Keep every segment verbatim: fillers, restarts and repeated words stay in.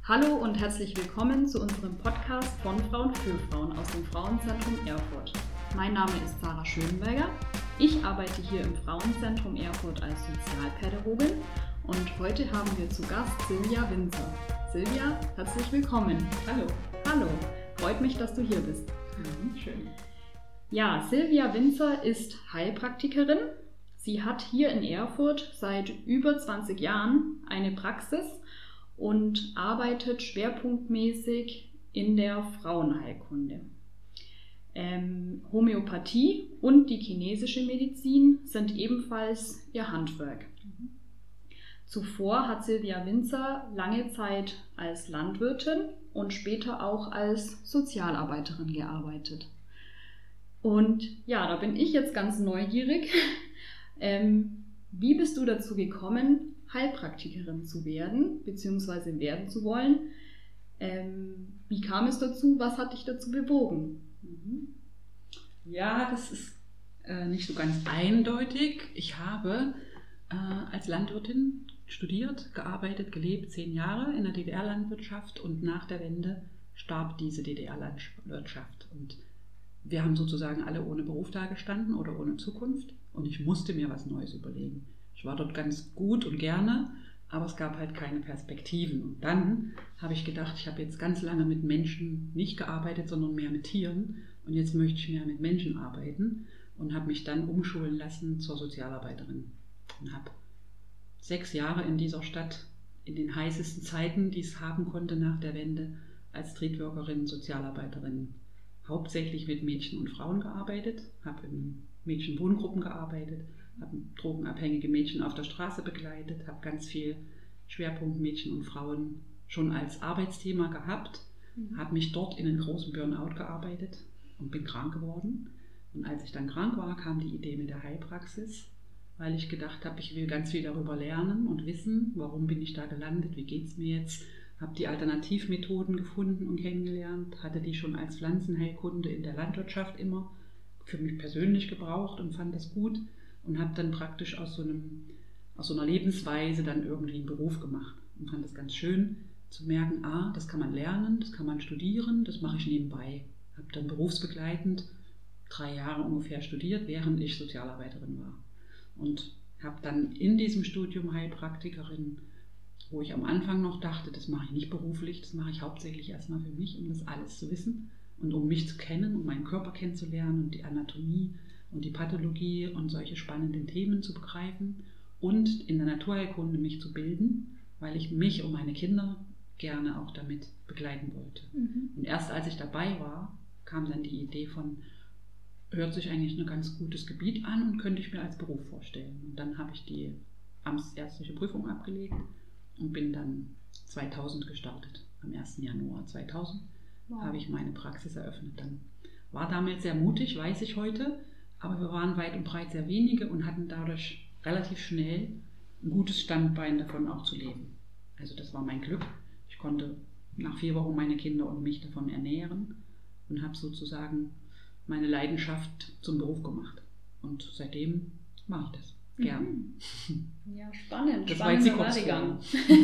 Hallo und herzlich willkommen zu unserem Podcast von Frauen für Frauen aus dem Frauenzentrum Erfurt. Mein Name ist Sarah Schönberger. Ich arbeite hier im Frauenzentrum Erfurt als Sozialpädagogin und heute haben wir zu Gast Silvia Winzer. Silvia, herzlich willkommen. Hallo. Hallo, freut mich, dass du hier bist. Mhm, schön. Ja, Silvia Winzer ist Heilpraktikerin. Sie hat hier in Erfurt seit über zwanzig Jahren eine Praxis und arbeitet schwerpunktmäßig in der Frauenheilkunde. Ähm, Homöopathie und die chinesische Medizin sind ebenfalls ihr Handwerk. Mhm. Zuvor hat Silvia Winzer lange Zeit als Landwirtin und später auch als Sozialarbeiterin gearbeitet. Und ja, da bin ich jetzt ganz neugierig. ähm, wie bist du dazu gekommen, Heilpraktikerin zu werden, beziehungsweise werden zu wollen? Ähm, wie kam es dazu? Was hat dich dazu bewogen? Mhm. Ja, das ist äh, nicht so ganz eindeutig. Ich habe äh, als Landwirtin studiert, gearbeitet, gelebt, zehn Jahre in der D D R-Landwirtschaft und nach der Wende starb diese D D R-Landwirtschaft. Und wir haben sozusagen alle ohne Beruf dagestanden oder ohne Zukunft und ich musste mir was Neues überlegen. Ich war dort ganz gut und gerne, aber es gab halt keine Perspektiven. Und dann habe ich gedacht, ich habe jetzt ganz lange mit Menschen nicht gearbeitet, sondern mehr mit Tieren. Und jetzt möchte ich mehr mit Menschen arbeiten und habe mich dann umschulen lassen zur Sozialarbeiterin. Und habe sechs Jahre in dieser Stadt, in den heißesten Zeiten, die es haben konnte nach der Wende, als Streetworkerin, Sozialarbeiterin, hauptsächlich mit Mädchen und Frauen gearbeitet, habe in Mädchenwohngruppen gearbeitet, habe drogenabhängige Mädchen auf der Straße begleitet, habe ganz viel Schwerpunkt Mädchen und Frauen schon als Arbeitsthema gehabt, mhm. habe mich dort in einen großen Burnout gearbeitet und bin krank geworden. Und als ich dann krank war, kam die Idee mit der Heilpraxis, weil ich gedacht habe, ich will ganz viel darüber lernen und wissen, warum bin ich da gelandet, wie geht es mir jetzt. Habe die Alternativmethoden gefunden und kennengelernt, hatte die schon als Pflanzenheilkunde in der Landwirtschaft immer für mich persönlich gebraucht und fand das gut und habe dann praktisch aus so, einem, aus so einer Lebensweise dann irgendwie einen Beruf gemacht und fand das ganz schön zu merken, ah, das kann man lernen, das kann man studieren, das mache ich nebenbei. Habe dann berufsbegleitend drei Jahre ungefähr studiert, während ich Sozialarbeiterin war und habe dann in diesem Studium Heilpraktikerin, wo ich am Anfang noch dachte, das mache ich nicht beruflich, das mache ich hauptsächlich erstmal für mich, um das alles zu wissen und um mich zu kennen, um meinen Körper kennenzulernen und die Anatomie und die Pathologie und solche spannenden Themen zu begreifen und in der Naturheilkunde mich zu bilden, weil ich mich und meine Kinder gerne auch damit begleiten wollte. Mhm. Und erst als ich dabei war, kam dann die Idee von, hört sich eigentlich ein ganz gutes Gebiet an und könnte ich mir als Beruf vorstellen. Und dann habe ich die amtsärztliche Prüfung abgelegt und bin dann zweitausend gestartet. Am ersten Januar zweitausend wow. habe ich meine Praxis eröffnet. Dann war damals sehr mutig, weiß ich heute, aber wir waren weit und breit sehr wenige und hatten dadurch relativ schnell ein gutes Standbein davon auch zu leben. Also das war mein Glück. Ich konnte nach vier Wochen meine Kinder und mich davon ernähren und habe sozusagen meine Leidenschaft zum Beruf gemacht. Und seitdem mache ich das. Gerne. Ja, spannend. Das Spannender war jetzt Werdegang.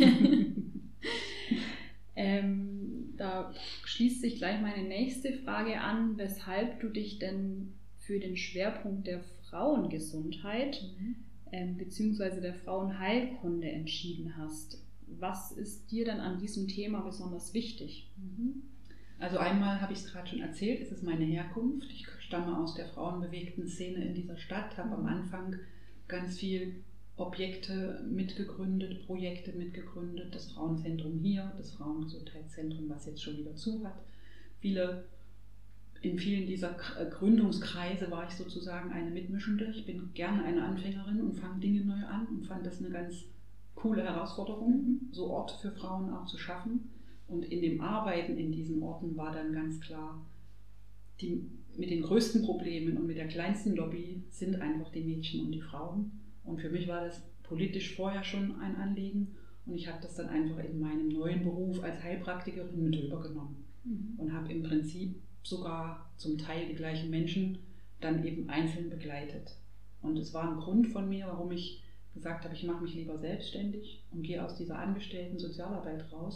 ähm, da schließt sich gleich meine nächste Frage an, weshalb du dich denn für den Schwerpunkt der Frauengesundheit mhm. ähm, bzw. der Frauenheilkunde entschieden hast. Was ist dir dann an diesem Thema besonders wichtig? Mhm. Also einmal habe ich es gerade schon erzählt, es ist meine Herkunft. Ich stamme aus der frauenbewegten Szene in dieser Stadt, habe am Anfang ganz viel Objekte mitgegründet, Projekte mitgegründet, das Frauenzentrum hier, das Frauengesundheitszentrum, was jetzt schon wieder zu hat. Viele, in vielen dieser Gründungskreise war ich sozusagen eine Mitmischende. Ich bin gerne eine Anfängerin und fange Dinge neu an und fand das eine ganz coole Herausforderung, so Orte für Frauen auch zu schaffen. Und in dem Arbeiten in diesen Orten war dann ganz klar, die mit den größten Problemen und mit der kleinsten Lobby sind einfach die Mädchen und die Frauen. Und für mich war das politisch vorher schon ein Anliegen und ich habe das dann einfach in meinem neuen Beruf als Heilpraktikerin mit rübergenommen mhm. und habe im Prinzip sogar zum Teil die gleichen Menschen dann eben einzeln begleitet. Und es war ein Grund von mir, warum ich gesagt habe, ich mache mich lieber selbstständig und gehe aus dieser angestellten Sozialarbeit raus,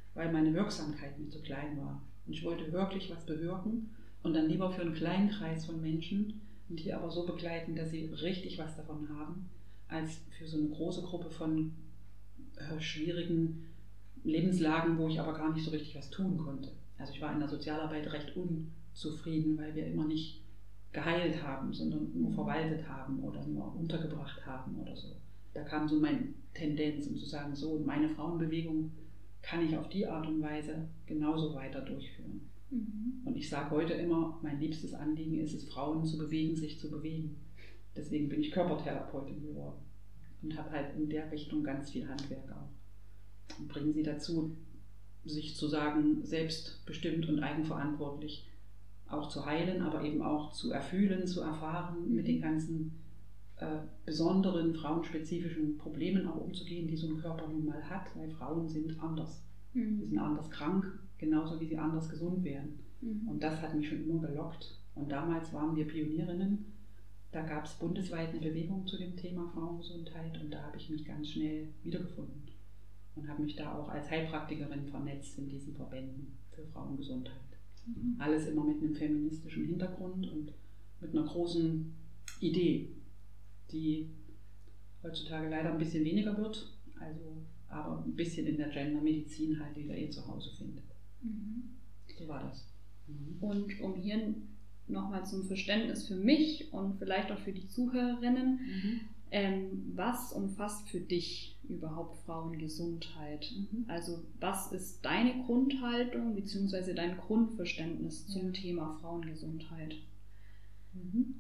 weil meine Wirksamkeit mir zu klein war. Und ich wollte wirklich was bewirken und dann lieber für einen kleinen Kreis von Menschen und die aber so begleiten, dass sie richtig was davon haben, als für so eine große Gruppe von äh, schwierigen Lebenslagen, wo ich aber gar nicht so richtig was tun konnte. Also ich war in der Sozialarbeit recht unzufrieden, weil wir immer nicht geheilt haben, sondern nur verwaltet haben oder nur untergebracht haben oder so. Da kam so meine Tendenz, um zu sagen, so, meine Frauenbewegung kann ich auf die Art und Weise genauso weiter durchführen. Mhm. Und ich sage heute immer, mein liebstes Anliegen ist es, Frauen zu bewegen, sich zu bewegen. Deswegen bin ich Körpertherapeutin geworden und habe halt in der Richtung ganz viel Handwerk auch. Und bringe sie dazu, sich zu sagen, selbstbestimmt und eigenverantwortlich auch zu heilen, aber eben auch zu erfühlen, zu erfahren, mhm. mit den ganzen äh, besonderen frauenspezifischen Problemen auch umzugehen, die so ein Körper nun mal hat, weil Frauen sind anders. Mhm. Sie sind anders krank, genauso wie sie anders gesund werden. Mhm. Und das hat mich schon immer gelockt. Und damals waren wir Pionierinnen. Da gab es bundesweit eine Bewegung zu dem Thema Frauengesundheit und da habe ich mich ganz schnell wiedergefunden und habe mich da auch als Heilpraktikerin vernetzt in diesen Verbänden für Frauengesundheit. Mhm. Alles immer mit einem feministischen Hintergrund und mit einer großen Idee, die heutzutage leider ein bisschen weniger wird, also aber ein bisschen in der Gendermedizin halt wieder ihr Zuhause findet. Mhm. So war das. Mhm. Und um hier nochmal zum Verständnis für mich und vielleicht auch für die Zuhörerinnen, mhm. ähm, was umfasst für dich überhaupt Frauengesundheit? Mhm. Also was ist deine Grundhaltung bzw. dein Grundverständnis zum ja. Thema Frauengesundheit? Mhm.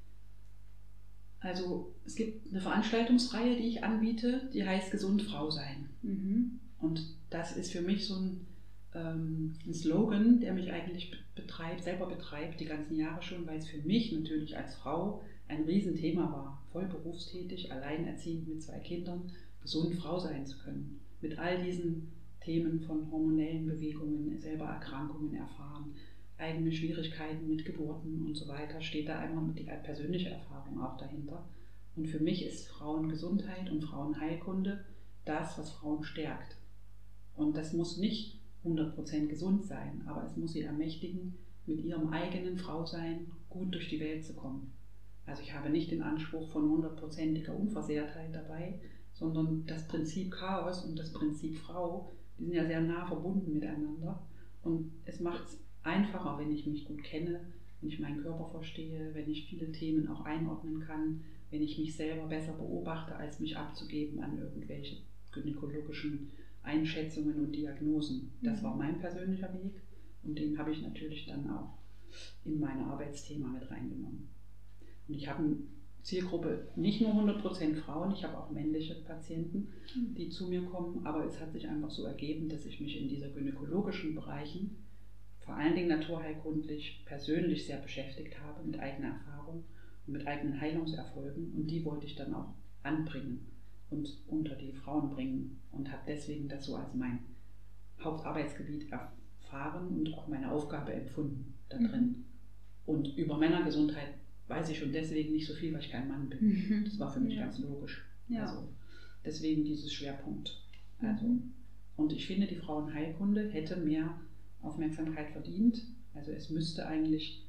Also es gibt eine Veranstaltungsreihe, die ich anbiete, die heißt Gesund Frau sein. Mhm. Und das ist für mich so ein, ähm, ein Slogan, der mich eigentlich betreibt, selber betreibt, die ganzen Jahre schon, weil es für mich natürlich als Frau ein Riesenthema war, voll berufstätig, alleinerziehend mit zwei Kindern, gesund Frau sein zu können. Mit all diesen Themen von hormonellen Bewegungen, selber Erkrankungen erfahren, eigene Schwierigkeiten mit Geburten und so weiter, steht da einmal die persönliche Erfahrung auch dahinter. Und für mich ist Frauengesundheit und Frauenheilkunde das, was Frauen stärkt. Und das muss nicht hundert Prozent gesund sein, aber es muss sie ermächtigen, mit ihrem eigenen Frausein gut durch die Welt zu kommen. Also ich habe nicht den Anspruch von hundertprozentiger Unversehrtheit dabei, sondern das Prinzip Chaos und das Prinzip Frau, die sind ja sehr nah verbunden miteinander. Und es macht es einfacher, wenn ich mich gut kenne, wenn ich meinen Körper verstehe, wenn ich viele Themen auch einordnen kann, wenn ich mich selber besser beobachte, als mich abzugeben an irgendwelche gynäkologischen Einschätzungen und Diagnosen. Das war mein persönlicher Weg und den habe ich natürlich dann auch in mein Arbeitsthema mit reingenommen. Und ich habe eine Zielgruppe, nicht nur hundert Prozent Frauen, ich habe auch männliche Patienten, die zu mir kommen, aber es hat sich einfach so ergeben, dass ich mich in dieser gynäkologischen Bereichen, vor allen Dingen naturheilkundlich, persönlich sehr beschäftigt habe mit eigener Erfahrung und mit eigenen Heilungserfolgen und die wollte ich dann auch anbringen und unter die Frauen bringen und habe deswegen das so als mein Hauptarbeitsgebiet erfahren und auch meine Aufgabe empfunden da drin. Mhm. Und über Männergesundheit weiß ich schon deswegen nicht so viel, weil ich kein Mann bin. Mhm. Das war für mich ja. ganz logisch. Ja. Also deswegen dieses Schwerpunkt. Also, mhm. Und ich finde, die Frauenheilkunde hätte mehr Aufmerksamkeit verdient. Also es müsste eigentlich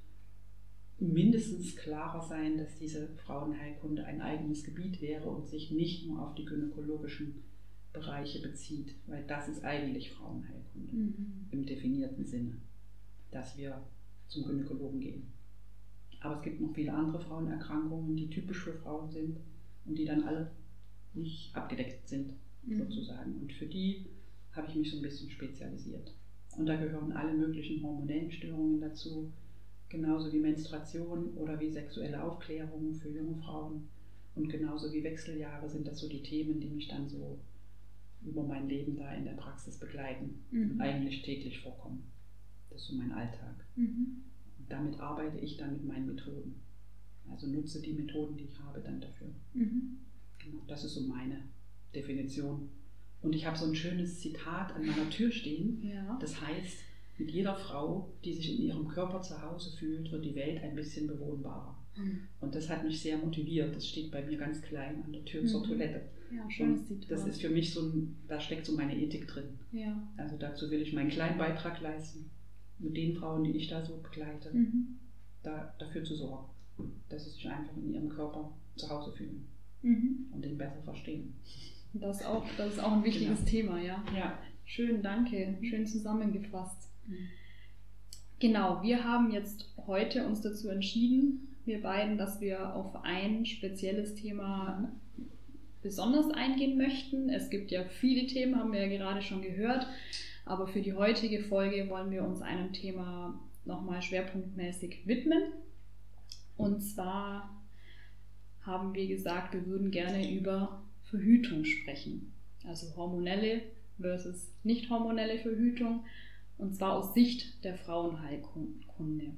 mindestens klarer sein, dass diese Frauenheilkunde ein eigenes Gebiet wäre und sich nicht nur auf die gynäkologischen Bereiche bezieht, weil das ist eigentlich Frauenheilkunde mhm. im definierten Sinne, dass wir zum Gynäkologen gehen. Aber es gibt noch viele andere Frauenerkrankungen, die typisch für Frauen sind und die dann alle nicht abgedeckt sind, mhm. sozusagen. Und für die habe ich mich so ein bisschen spezialisiert. Und da gehören alle möglichen hormonellen Störungen dazu, genauso wie Menstruation oder wie sexuelle Aufklärung für junge Frauen. Und genauso wie Wechseljahre sind das so die Themen, die mich dann so über mein Leben da in der Praxis begleiten mhm. und eigentlich täglich vorkommen. Das ist so mein Alltag. Mhm. Und damit arbeite ich dann mit meinen Methoden. Also nutze die Methoden, die ich habe, dann dafür. Mhm. Genau, das ist so meine Definition. Und ich habe so ein schönes Zitat an meiner Tür stehen. Ja. Das heißt, mit jeder Frau, die sich in ihrem Körper zu Hause fühlt, wird die Welt ein bisschen bewohnbarer. Mhm. Und das hat mich sehr motiviert. Das steht bei mir ganz klein an der Tür mhm. zur Toilette. Ja, schönes Zitat. Das ist für mich so ein, da steckt so meine Ethik drin. Ja. Also dazu will ich meinen kleinen Beitrag leisten, mit den Frauen, die ich da so begleite, Mhm. da, dafür zu sorgen, dass sie sich einfach in ihrem Körper zu Hause fühlen Mhm. und den besser verstehen. Das, auch, das ist auch ein wichtiges Genau. Thema, ja. Ja. Schön, danke. Schön zusammengefasst. Mhm. Genau, wir haben jetzt heute uns dazu entschieden, wir beiden, dass wir auf ein spezielles Thema besonders eingehen möchten. Es gibt ja viele Themen, haben wir ja gerade schon gehört, aber für die heutige Folge wollen wir uns einem Thema nochmal schwerpunktmäßig widmen. Und zwar haben wir gesagt, wir würden gerne über Verhütung sprechen. Also hormonelle versus nicht hormonelle Verhütung, und zwar aus Sicht der Frauenheilkunde.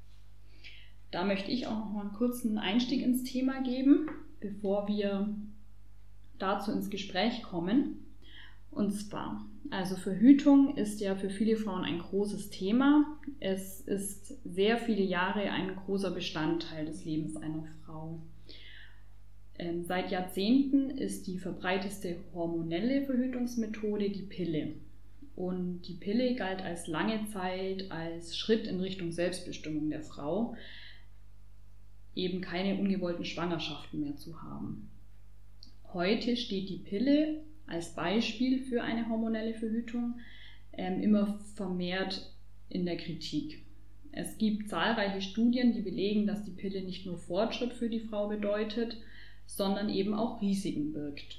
Da möchte ich auch noch mal einen kurzen Einstieg ins Thema geben, bevor wir dazu ins Gespräch kommen. Und zwar, also Verhütung ist ja für viele Frauen ein großes Thema. Es ist sehr viele Jahre ein großer Bestandteil des Lebens einer Frau. Ähm, seit Jahrzehnten ist die verbreiteste hormonelle Verhütungsmethode die Pille. Und die Pille galt als lange Zeit als Schritt in Richtung Selbstbestimmung der Frau, eben keine ungewollten Schwangerschaften mehr zu haben. Heute steht die Pille als Beispiel für eine hormonelle Verhütung ähm, immer vermehrt in der Kritik. Es gibt zahlreiche Studien, die belegen, dass die Pille nicht nur Fortschritt für die Frau bedeutet, sondern eben auch Risiken birgt.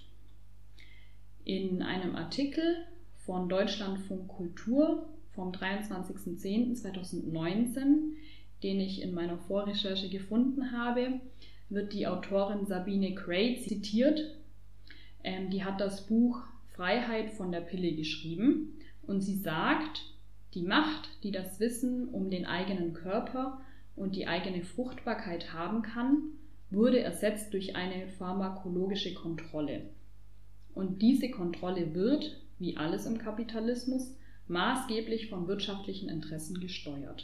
In einem Artikel von Deutschlandfunk Kultur vom dreiundzwanzigsten zehnten zweitausendneunzehn, den ich in meiner Vorrecherche gefunden habe, wird die Autorin Sabine Gray zitiert. Ähm, die hat das Buch Freiheit von der Pille geschrieben und sie sagt, die Macht, die das Wissen um den eigenen Körper und die eigene Fruchtbarkeit haben kann, wurde ersetzt durch eine pharmakologische Kontrolle. Und diese Kontrolle wird, wie alles im Kapitalismus, maßgeblich von wirtschaftlichen Interessen gesteuert.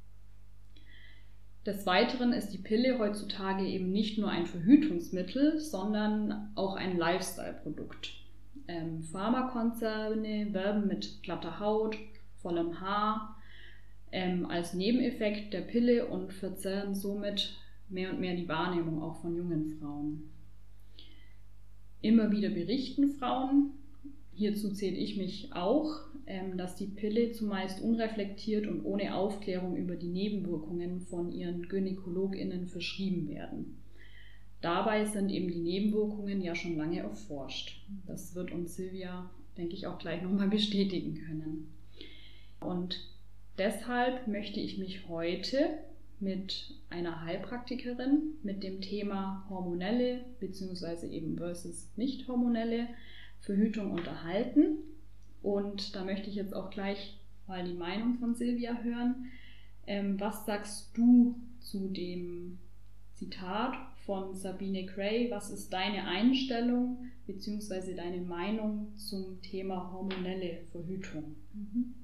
Des Weiteren ist die Pille heutzutage eben nicht nur ein Verhütungsmittel, sondern auch ein Lifestyle-Produkt. Ähm, Pharmakonzerne werben mit glatter Haut, vollem Haar ähm, als Nebeneffekt der Pille und verzerren somit mehr und mehr die Wahrnehmung auch von jungen Frauen. Immer wieder berichten Frauen, hierzu zähle ich mich auch, ähm, dass die Pille zumeist unreflektiert und ohne Aufklärung über die Nebenwirkungen von ihren GynäkologInnen verschrieben werden. Dabei sind eben die Nebenwirkungen ja schon lange erforscht. Das wird uns Silvia, denke ich, auch gleich nochmal bestätigen können. Und deshalb möchte ich mich heute mit einer Heilpraktikerin mit dem Thema hormonelle bzw. eben versus nicht hormonelle Verhütung unterhalten. Und da möchte ich jetzt auch gleich mal die Meinung von Silvia hören. Ähm, was sagst du zu dem Zitat von Sabine Gray? Was ist deine Einstellung bzw. deine Meinung zum Thema hormonelle Verhütung? Mhm.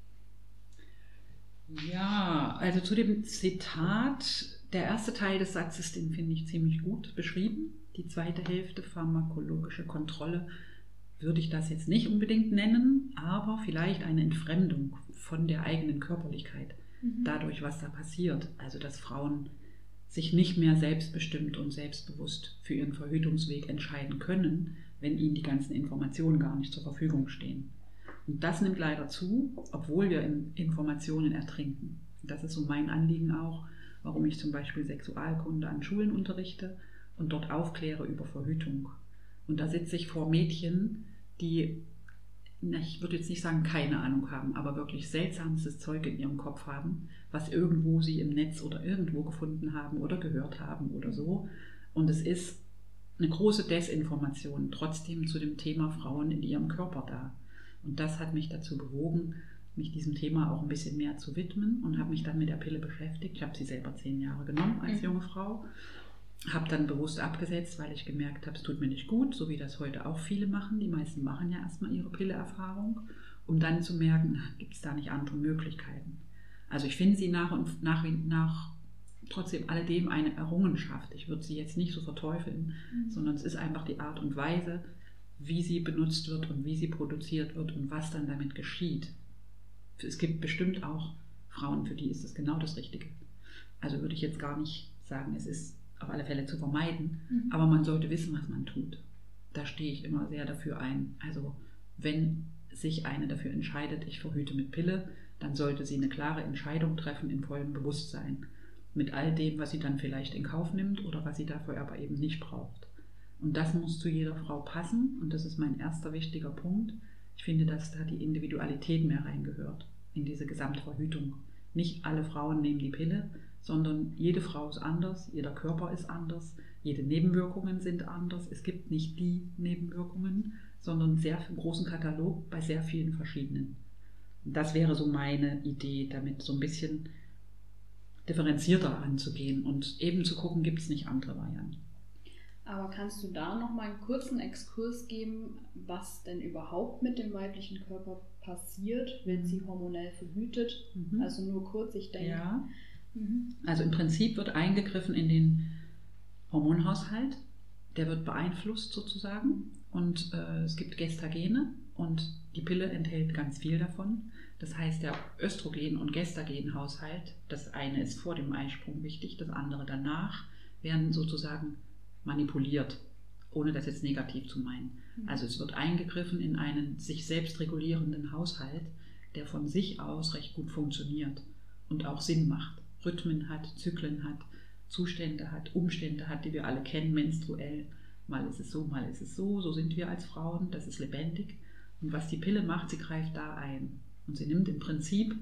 Ja, also zu dem Zitat, der erste Teil des Satzes, den finde ich ziemlich gut beschrieben. Die zweite Hälfte, pharmakologische Kontrolle, würde ich das jetzt nicht unbedingt nennen, aber vielleicht eine Entfremdung von der eigenen Körperlichkeit, mhm. dadurch, was da passiert. Also, dass Frauen sich nicht mehr selbstbestimmt und selbstbewusst für ihren Verhütungsweg entscheiden können, wenn ihnen die ganzen Informationen gar nicht zur Verfügung stehen. Und das nimmt leider zu, obwohl wir in Informationen ertrinken. Das ist so mein Anliegen auch, warum ich zum Beispiel Sexualkunde an Schulen unterrichte und dort aufkläre über Verhütung. Und da sitze ich vor Mädchen, die, na, ich würde jetzt nicht sagen, keine Ahnung haben, aber wirklich seltsamstes Zeug in ihrem Kopf haben, was irgendwo sie im Netz oder irgendwo gefunden haben oder gehört haben oder so. Und es ist eine große Desinformation trotzdem zu dem Thema Frauen in ihrem Körper da. Und das hat mich dazu bewogen, mich diesem Thema auch ein bisschen mehr zu widmen und habe mich dann mit der Pille beschäftigt. Ich habe sie selber zehn Jahre genommen als junge Frau. Habe dann bewusst abgesetzt, weil ich gemerkt habe, es tut mir nicht gut, so wie das heute auch viele machen. Die meisten machen ja erstmal ihre Pille-Erfahrung, um dann zu merken, gibt es da nicht andere Möglichkeiten. Also ich finde sie nach und nach, nach trotzdem alledem eine Errungenschaft. Ich würde sie jetzt nicht so verteufeln, mhm. sondern es ist einfach die Art und Weise, wie sie benutzt wird und wie sie produziert wird und was dann damit geschieht. Es gibt bestimmt auch Frauen, für die ist das genau das Richtige. Also würde ich jetzt gar nicht sagen, es ist auf alle Fälle zu vermeiden, mhm. aber man sollte wissen, was man tut. Da stehe ich immer sehr dafür ein. Also wenn sich eine dafür entscheidet, ich verhüte mit Pille, dann sollte sie eine klare Entscheidung treffen in vollem Bewusstsein. Mit all dem, was sie dann vielleicht in Kauf nimmt oder was sie dafür aber eben nicht braucht. Und das muss zu jeder Frau passen und das ist mein erster wichtiger Punkt. Ich finde, dass da die Individualität mehr reingehört in diese Gesamtverhütung. Nicht alle Frauen nehmen die Pille, sondern jede Frau ist anders, jeder Körper ist anders, jede Nebenwirkungen sind anders. Es gibt nicht die Nebenwirkungen, sondern einen sehr großen Katalog bei sehr vielen verschiedenen. Und das wäre so meine Idee, damit so ein bisschen differenzierter anzugehen und eben zu gucken, gibt es nicht andere Varianten. Aber kannst du da noch mal einen kurzen Exkurs geben, was denn überhaupt mit dem weiblichen Körper passiert, wenn sie hormonell verhütet? Mhm. Also nur kurz, ich denke. Ja. Mhm. Also im Prinzip wird eingegriffen in den Hormonhaushalt, der wird beeinflusst sozusagen und äh, es gibt Gestagene und die Pille enthält ganz viel davon. Das heißt, der Östrogen- und Gestagenhaushalt, das eine ist vor dem Eisprung wichtig, das andere danach, werden sozusagen manipuliert, ohne das jetzt negativ zu meinen. Also es wird eingegriffen in einen sich selbst regulierenden Haushalt, der von sich aus recht gut funktioniert und auch Sinn macht, Rhythmen hat, Zyklen hat, Zustände hat, Umstände hat, die wir alle kennen, menstruell. Mal ist es so, mal ist es so, so sind wir als Frauen, das ist lebendig. Und was die Pille macht, sie greift da ein. Und sie nimmt im Prinzip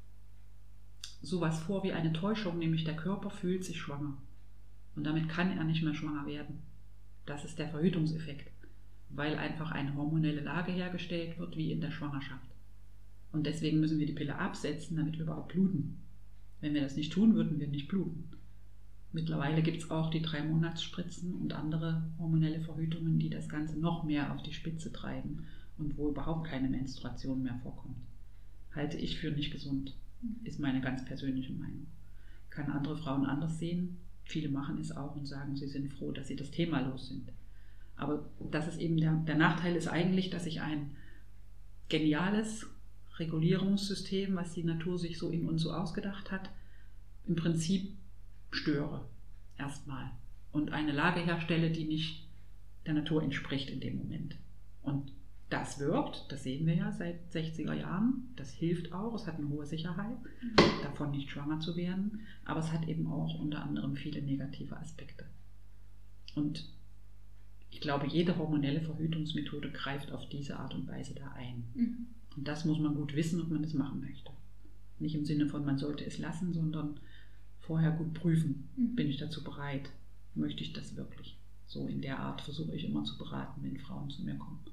sowas vor wie eine Täuschung, nämlich der Körper fühlt sich schwanger. Und damit kann er nicht mehr schwanger werden. Das ist der Verhütungseffekt, weil einfach eine hormonelle Lage hergestellt wird, wie in der Schwangerschaft. Und deswegen müssen wir die Pille absetzen, damit wir überhaupt bluten. Wenn wir das nicht tun, würden wir nicht bluten. Mittlerweile gibt es auch die Drei-Monats-Spritzen und andere hormonelle Verhütungen, die das Ganze noch mehr auf die Spitze treiben und wo überhaupt keine Menstruation mehr vorkommt. Halte ich für nicht gesund, ist meine ganz persönliche Meinung. Kann andere Frauen anders sehen. Viele machen es auch und sagen, sie sind froh, dass sie das Thema los sind. Aber das ist eben der, der Nachteil ist eigentlich, dass ich ein geniales Regulierungssystem, was die Natur sich so in uns so ausgedacht hat, im Prinzip störe erstmal und eine Lage herstelle, die nicht der Natur entspricht in dem Moment. Und das wirkt, das sehen wir ja seit sechziger Jahren, das hilft auch, es hat eine hohe Sicherheit, davon nicht schwanger zu werden, aber es hat eben auch unter anderem viele negative Aspekte. Und ich glaube, jede hormonelle Verhütungsmethode greift auf diese Art und Weise da ein. Mhm. Und das muss man gut wissen, ob man es machen möchte. Nicht im Sinne von, man sollte es lassen, sondern vorher gut prüfen, mhm. bin ich dazu bereit, möchte ich das wirklich. So in der Art versuche ich immer zu beraten, wenn Frauen zu mir kommen.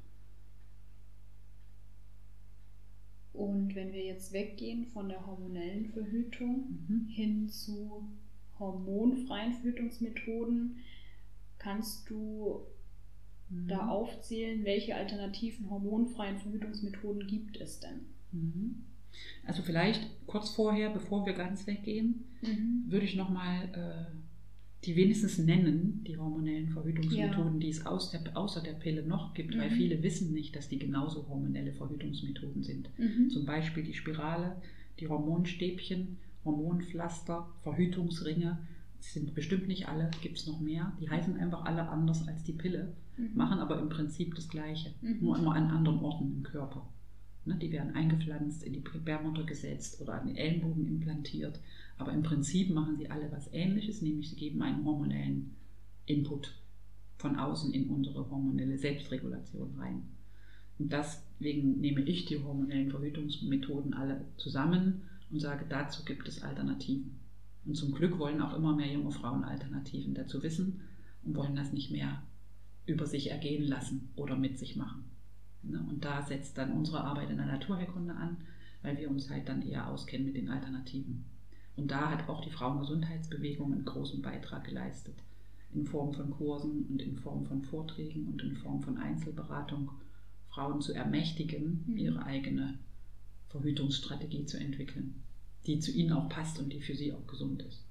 Und wenn wir jetzt weggehen von der hormonellen Verhütung mhm. hin zu hormonfreien Verhütungsmethoden, kannst du mhm. da aufzählen, welche alternativen hormonfreien Verhütungsmethoden gibt es denn? Mhm. Also vielleicht kurz vorher, bevor wir ganz weggehen, mhm. würde ich nochmal äh, die wenigstens nennen, die hormonellen Verhütungsmethoden, ja. die es aus der, außer der Pille noch gibt, mhm. weil viele wissen nicht, dass die genauso hormonelle Verhütungsmethoden sind. Mhm. Zum Beispiel die Spirale, die Hormonstäbchen, Hormonpflaster, Verhütungsringe, das sind bestimmt nicht alle, gibt es noch mehr, die heißen einfach alle anders als die Pille, mhm. machen aber im Prinzip das Gleiche, mhm. nur immer an anderen Orten im Körper. Ne, die werden eingepflanzt, in die Gebärmutter gesetzt oder an den Ellenbogen implantiert. Aber im Prinzip machen sie alle was Ähnliches, nämlich sie geben einen hormonellen Input von außen in unsere hormonelle Selbstregulation rein. Und deswegen nehme ich die hormonellen Verhütungsmethoden alle zusammen und sage, dazu gibt es Alternativen. Und zum Glück wollen auch immer mehr junge Frauen Alternativen dazu wissen und wollen das nicht mehr über sich ergehen lassen oder mit sich machen. Und da setzt dann unsere Arbeit in der Naturheilkunde an, weil wir uns halt dann eher auskennen mit den Alternativen. Und da hat auch die Frauengesundheitsbewegung einen großen Beitrag geleistet, in Form von Kursen und in Form von Vorträgen und in Form von Einzelberatung, Frauen zu ermächtigen, ihre eigene Verhütungsstrategie zu entwickeln, die zu ihnen auch passt und die für sie auch gesund ist.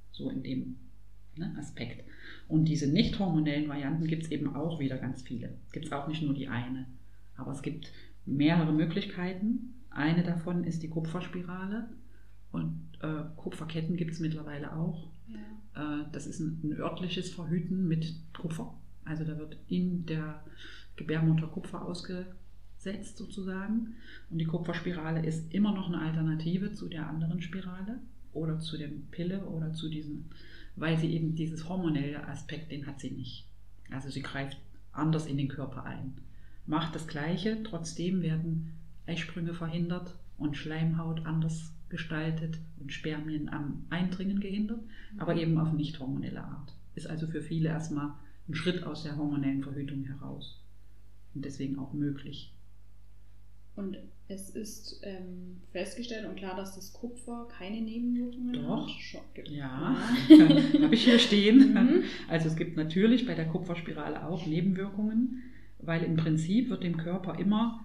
so in dem ne, Aspekt. Und diese nicht hormonellen Varianten gibt es eben auch wieder ganz viele. Gibt es auch nicht nur die eine. Aber es gibt mehrere Möglichkeiten. Eine davon ist die Kupferspirale. Und äh, Kupferketten gibt es mittlerweile auch. Ja. Äh, das ist ein, ein örtliches Verhüten mit Kupfer. Also da wird in der Gebärmutter Kupfer ausgesetzt sozusagen. Und die Kupferspirale ist immer noch eine Alternative zu der anderen Spirale oder zu der Pille oder zu diesem, weil sie eben dieses hormonelle Aspekt, den hat sie nicht. Also sie greift anders in den Körper ein. Macht das Gleiche, trotzdem werden Eisprünge verhindert und Schleimhaut anders gestaltet und Spermien am Eindringen gehindert, aber eben auf nicht hormonelle Art. Ist also für viele erstmal ein Schritt aus der hormonellen Verhütung heraus und deswegen auch möglich. Und es ist ähm, festgestellt und klar, dass das Kupfer keine Nebenwirkungen Doch. hat. Ja, ja. Habe ich hier stehen. Mhm. Also es gibt natürlich bei der Kupferspirale auch Nebenwirkungen, weil im Prinzip wird dem Körper immer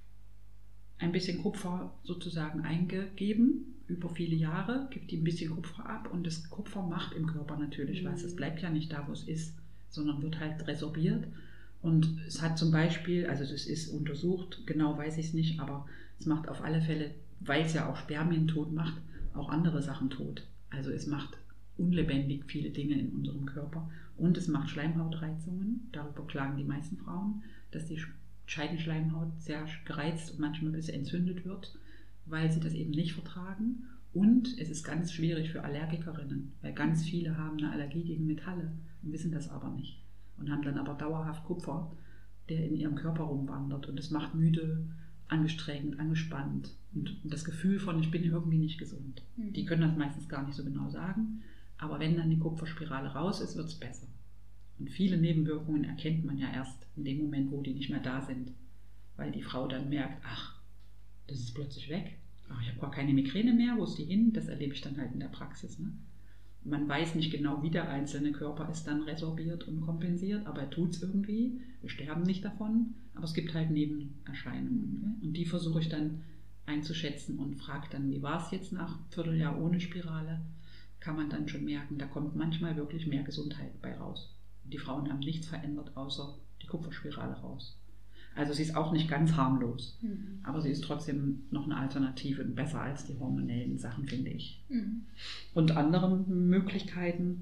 ein bisschen Kupfer sozusagen eingegeben, über viele Jahre, gibt ihm ein bisschen Kupfer ab und das Kupfer macht im Körper natürlich mhm. was. Es bleibt ja nicht da, wo es ist, sondern wird halt resorbiert. Und es hat zum Beispiel, also das ist untersucht, genau weiß ich es nicht, aber es macht auf alle Fälle, weil es ja auch Spermien tot macht, auch andere Sachen tot. Also es macht unlebendig viele Dinge in unserem Körper und es macht Schleimhautreizungen, darüber klagen die meisten Frauen, dass die Scheidenschleimhaut sehr gereizt und manchmal ein bisschen entzündet wird, weil sie das eben nicht vertragen. Und es ist ganz schwierig für Allergikerinnen, weil ganz viele haben eine Allergie gegen Metalle und wissen das aber nicht. Und haben dann aber dauerhaft Kupfer, der in ihrem Körper rumwandert. Und es macht müde, angestrengt, angespannt. Und das Gefühl von, ich bin irgendwie nicht gesund. Mhm. Die können das meistens gar nicht so genau sagen. Aber wenn dann die Kupferspirale raus ist, wird es besser. Und viele Nebenwirkungen erkennt man ja erst in dem Moment, wo die nicht mehr da sind. Weil die Frau dann merkt, ach, das ist plötzlich weg. Ach, ich habe gar keine Migräne mehr, wo ist die hin? Das erlebe ich dann halt in der Praxis. Ne? Man weiß nicht genau, wie der einzelne Körper ist dann resorbiert und kompensiert, aber er tut es irgendwie. Wir sterben nicht davon, aber es gibt halt Nebenerscheinungen. Ne? Und die versuche ich dann einzuschätzen und frage dann, wie war es jetzt nach einem Vierteljahr ohne Spirale? Kann man dann schon merken, da kommt manchmal wirklich mehr Gesundheit bei raus. Und die Frauen haben nichts verändert, außer die Kupferspirale raus. Also sie ist auch nicht ganz harmlos, mhm. aber sie ist trotzdem noch eine Alternative und besser als die hormonellen Sachen, finde ich. Mhm. Und andere Möglichkeiten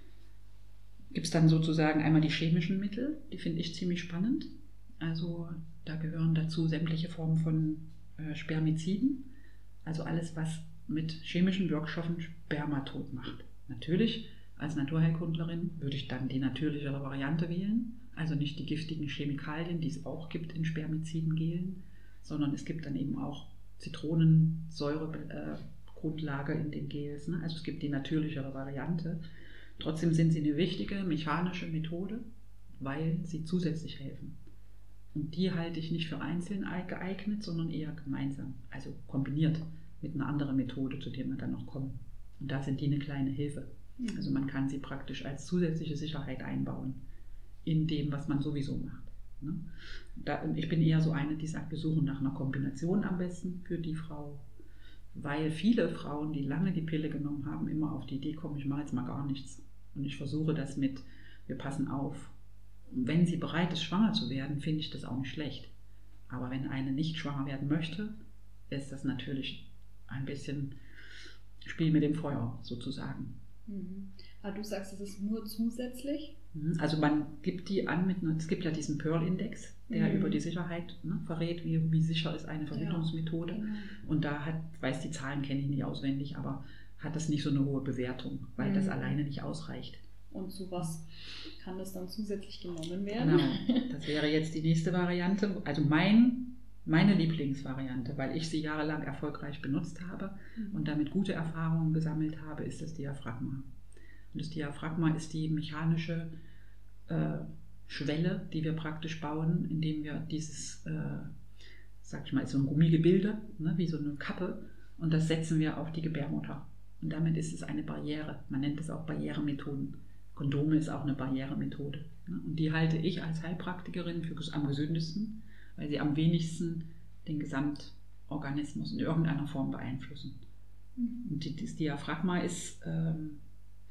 gibt es dann sozusagen einmal die chemischen Mittel, die finde ich ziemlich spannend. Also da gehören dazu sämtliche Formen von äh, Spermiziden, also alles, was mit chemischen Wirkstoffen Sperma tot macht. Natürlich, als Naturheilkundlerin würde ich dann die natürlichere Variante wählen. Also nicht die giftigen Chemikalien, die es auch gibt in Spermiziden-Gelen, sondern es gibt dann eben auch Zitronensäure-Grundlage in den Gels. Ne? Also es gibt die natürlichere Variante. Trotzdem sind sie eine wichtige mechanische Methode, weil sie zusätzlich helfen. Und die halte ich nicht für einzeln geeignet, sondern eher gemeinsam, also kombiniert mit einer anderen Methode, zu der wir dann noch kommen. Und da sind die eine kleine Hilfe. Also man kann sie praktisch als zusätzliche Sicherheit einbauen in dem, was man sowieso macht. Ne? Da, ich bin eher so eine, die sagt, wir suchen nach einer Kombination am besten für die Frau, weil viele Frauen, die lange die Pille genommen haben, immer auf die Idee kommen, ich mache jetzt mal gar nichts. Und ich versuche das mit, wir passen auf. Und wenn sie bereit ist, schwanger zu werden, finde ich das auch nicht schlecht. Aber wenn eine nicht schwanger werden möchte, ist das natürlich ein bisschen Spiel mit dem Feuer sozusagen. Mhm. Aber du sagst, es ist nur zusätzlich? Also man gibt die an, mit, es gibt ja diesen Pearl-Index, der mhm. über die Sicherheit ne, verrät, wie, wie sicher ist eine Verhütungsmethode. Ja, genau. Und da hat, weiß die Zahlen kenne ich nicht auswendig, aber hat das nicht so eine hohe Bewertung, weil mhm. das alleine nicht ausreicht. Und zu was kann das dann zusätzlich genommen werden? Genau, das wäre jetzt die nächste Variante. Also mein, meine Lieblingsvariante, weil ich sie jahrelang erfolgreich benutzt habe mhm. und damit gute Erfahrungen gesammelt habe, ist das Diaphragma. Und das Diaphragma ist die mechanische äh, Schwelle, die wir praktisch bauen, indem wir dieses, äh, sag ich mal, so ein Gummigebilde, ne, wie so eine Kappe, und das setzen wir auf die Gebärmutter. Und damit ist es eine Barriere. Man nennt es auch Barrieremethoden. Kondome ist auch eine Barrieremethode. Ne? Und die halte ich als Heilpraktikerin für am gesündesten, weil sie am wenigsten den Gesamtorganismus in irgendeiner Form beeinflussen. Mhm. Und die, das Diaphragma ist... Ähm,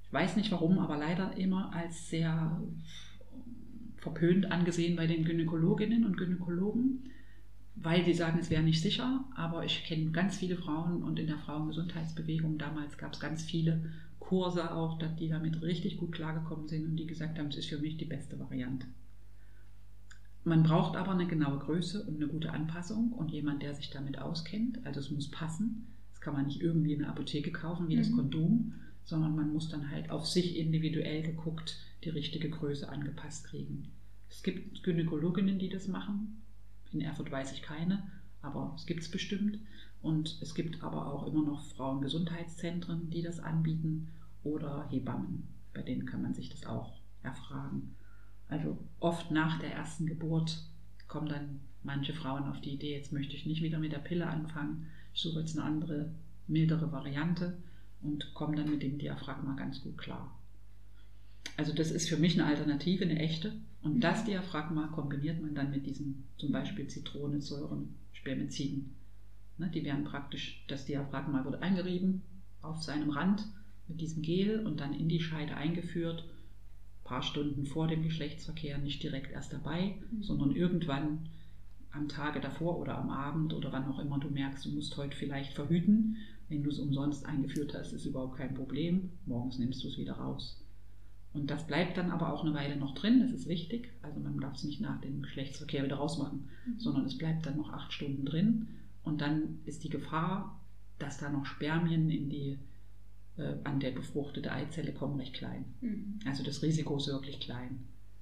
ich weiß nicht warum, aber leider immer als sehr verpönt angesehen bei den Gynäkologinnen und Gynäkologen, weil die sagen, es wäre nicht sicher, aber ich kenne ganz viele Frauen und in der Frauengesundheitsbewegung damals gab es ganz viele Kurse auch, die damit richtig gut klargekommen sind und die gesagt haben, es ist für mich die beste Variante. Man braucht aber eine genaue Größe und eine gute Anpassung und jemand, der sich damit auskennt, also es muss passen. Das kann man nicht irgendwie in der Apotheke kaufen wie mhm. das Kondom, sondern man muss dann halt auf sich individuell geguckt die richtige Größe angepasst kriegen. Es gibt Gynäkologinnen, die das machen. In Erfurt weiß ich keine, aber es gibt es bestimmt. Und es gibt aber auch immer noch Frauengesundheitszentren, die das anbieten oder Hebammen. Bei denen kann man sich das auch erfragen. Also oft nach der ersten Geburt kommen dann manche Frauen auf die Idee, jetzt möchte ich nicht wieder mit der Pille anfangen, ich suche jetzt eine andere, mildere Variante und kommen dann mit dem Diaphragma ganz gut klar. Also das ist für mich eine Alternative, eine echte. Und das Diaphragma kombiniert man dann mit diesen zum Beispiel Zitronensäuren, Spermiziden. Ne, die werden praktisch, das Diaphragma wird eingerieben auf seinem Rand mit diesem Gel und dann in die Scheide eingeführt. Ein paar Stunden vor dem Geschlechtsverkehr, nicht direkt erst dabei, mhm. sondern irgendwann am Tage davor oder am Abend oder wann auch immer du merkst, du musst heute vielleicht verhüten. Wenn du es umsonst eingeführt hast, ist überhaupt kein Problem. Morgens nimmst du es wieder raus. Und das bleibt dann aber auch eine Weile noch drin, das ist wichtig. Also man darf es nicht nach dem Geschlechtsverkehr wieder rausmachen, mhm. sondern es bleibt dann noch acht Stunden drin. Und dann ist die Gefahr, dass da noch Spermien in die, äh, an der befruchtete Eizelle kommen, recht klein. Mhm. Also das Risiko ist wirklich klein.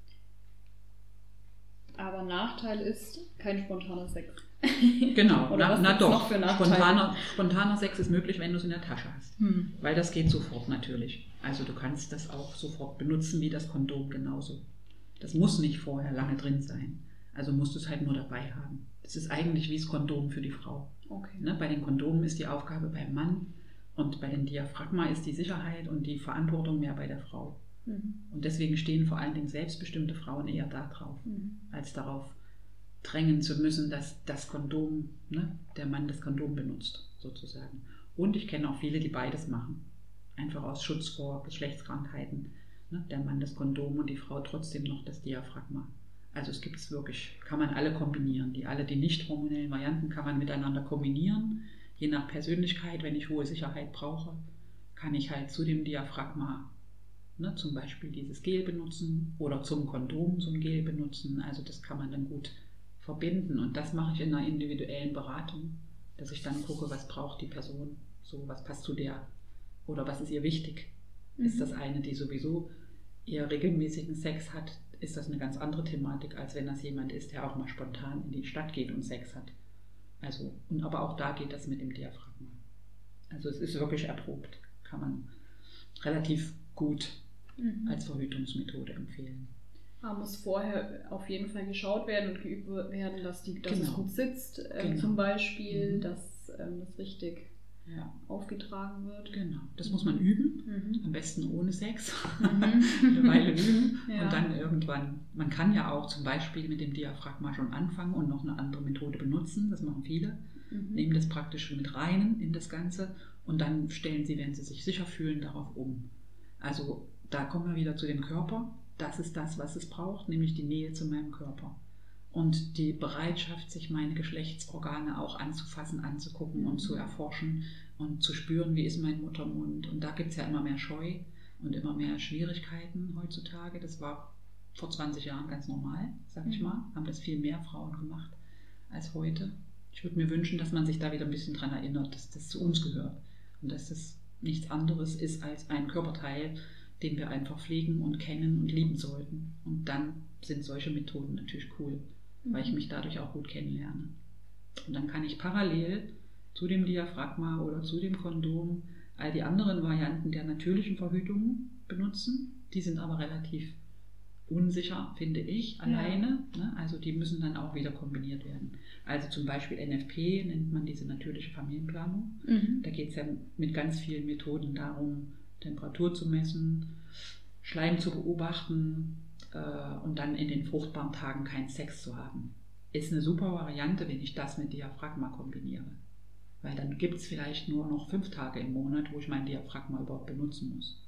Aber Nachteil ist kein spontaner Sex. Genau, Oder na, was na doch. Noch für spontaner, spontaner Sex ist möglich, wenn du es in der Tasche hast. Hm. Weil das geht sofort natürlich. Also du kannst das auch sofort benutzen, wie das Kondom genauso. Das muss nicht vorher lange drin sein. Also musst du es halt nur dabei haben. Das ist eigentlich wie das Kondom für die Frau. Okay. Ne? Bei den Kondomen ist die Aufgabe beim Mann und bei den Diaphragma ist die Sicherheit und die Verantwortung mehr bei der Frau. Mhm. Und deswegen stehen vor allen Dingen selbstbestimmte Frauen eher da drauf, mhm. als darauf drängen zu müssen, dass das Kondom, ne, der Mann das Kondom benutzt, sozusagen. Und ich kenne auch viele, die beides machen. Einfach aus Schutz vor Geschlechtskrankheiten. Ne, der Mann das Kondom und die Frau trotzdem noch das Diaphragma. Also es gibt es wirklich, kann man alle kombinieren. Die alle die nicht hormonellen Varianten kann man miteinander kombinieren. Je nach Persönlichkeit, wenn ich hohe Sicherheit brauche, kann ich halt zu dem Diaphragma ne, zum Beispiel dieses Gel benutzen oder zum Kondom so ein Gel benutzen. Also das kann man dann gut verbinden. Und das mache ich in einer individuellen Beratung, dass ich dann gucke, was braucht die Person, so was passt zu der oder was ist ihr wichtig. Mhm. Ist das eine, die sowieso eher regelmäßigen Sex hat, ist das eine ganz andere Thematik, als wenn das jemand ist, der auch mal spontan in die Stadt geht und Sex hat. Also, und aber auch da geht das mit dem Diaphragma. Also es ist wirklich erprobt, kann man relativ gut mhm. als Verhütungsmethode empfehlen. Da muss vorher auf jeden Fall geschaut werden und geübt werden, dass, die, dass genau. es gut sitzt, ähm, genau. zum Beispiel, mhm. dass ähm, das richtig ja. aufgetragen wird. Genau, das muss man üben, mhm. am besten ohne Sex, mhm. eine Weile üben ja. und dann irgendwann, man kann ja auch zum Beispiel mit dem Diaphragma schon anfangen und noch eine andere Methode benutzen, das machen viele, mhm. nehmen das praktisch mit rein in das Ganze und dann stellen sie, wenn sie sich sicher fühlen, darauf um. Also da kommen wir wieder zu dem Körper, das ist das, was es braucht, nämlich die Nähe zu meinem Körper. Und die Bereitschaft, sich meine Geschlechtsorgane auch anzufassen, anzugucken mhm. und zu erforschen und zu spüren, wie ist mein Muttermund. Und da gibt es ja immer mehr Scheu und immer mehr Schwierigkeiten heutzutage. Das war vor zwanzig Jahren ganz normal, sag ich mhm. mal. Haben das viel mehr Frauen gemacht als heute. Ich würde mir wünschen, dass man sich da wieder ein bisschen dran erinnert, dass das zu uns gehört. Und dass das nichts anderes ist als ein Körperteil, den wir einfach pflegen und kennen und lieben sollten. Und dann sind solche Methoden natürlich cool, weil ich mich dadurch auch gut kennenlerne. Und dann kann ich parallel zu dem Diaphragma oder zu dem Kondom all die anderen Varianten der natürlichen Verhütung benutzen. Die sind aber relativ unsicher, finde ich, alleine. Ja. Ne? Also die müssen dann auch wieder kombiniert werden. Also zum Beispiel N F P nennt man diese natürliche Familienplanung. Mhm. Da geht es ja mit ganz vielen Methoden darum, Temperatur zu messen, Schleim zu beobachten, und dann in den fruchtbaren Tagen keinen Sex zu haben. Ist eine super Variante, wenn ich das mit Diaphragma kombiniere. Weil dann gibt es vielleicht nur noch fünf Tage im Monat, wo ich mein Diaphragma überhaupt benutzen muss.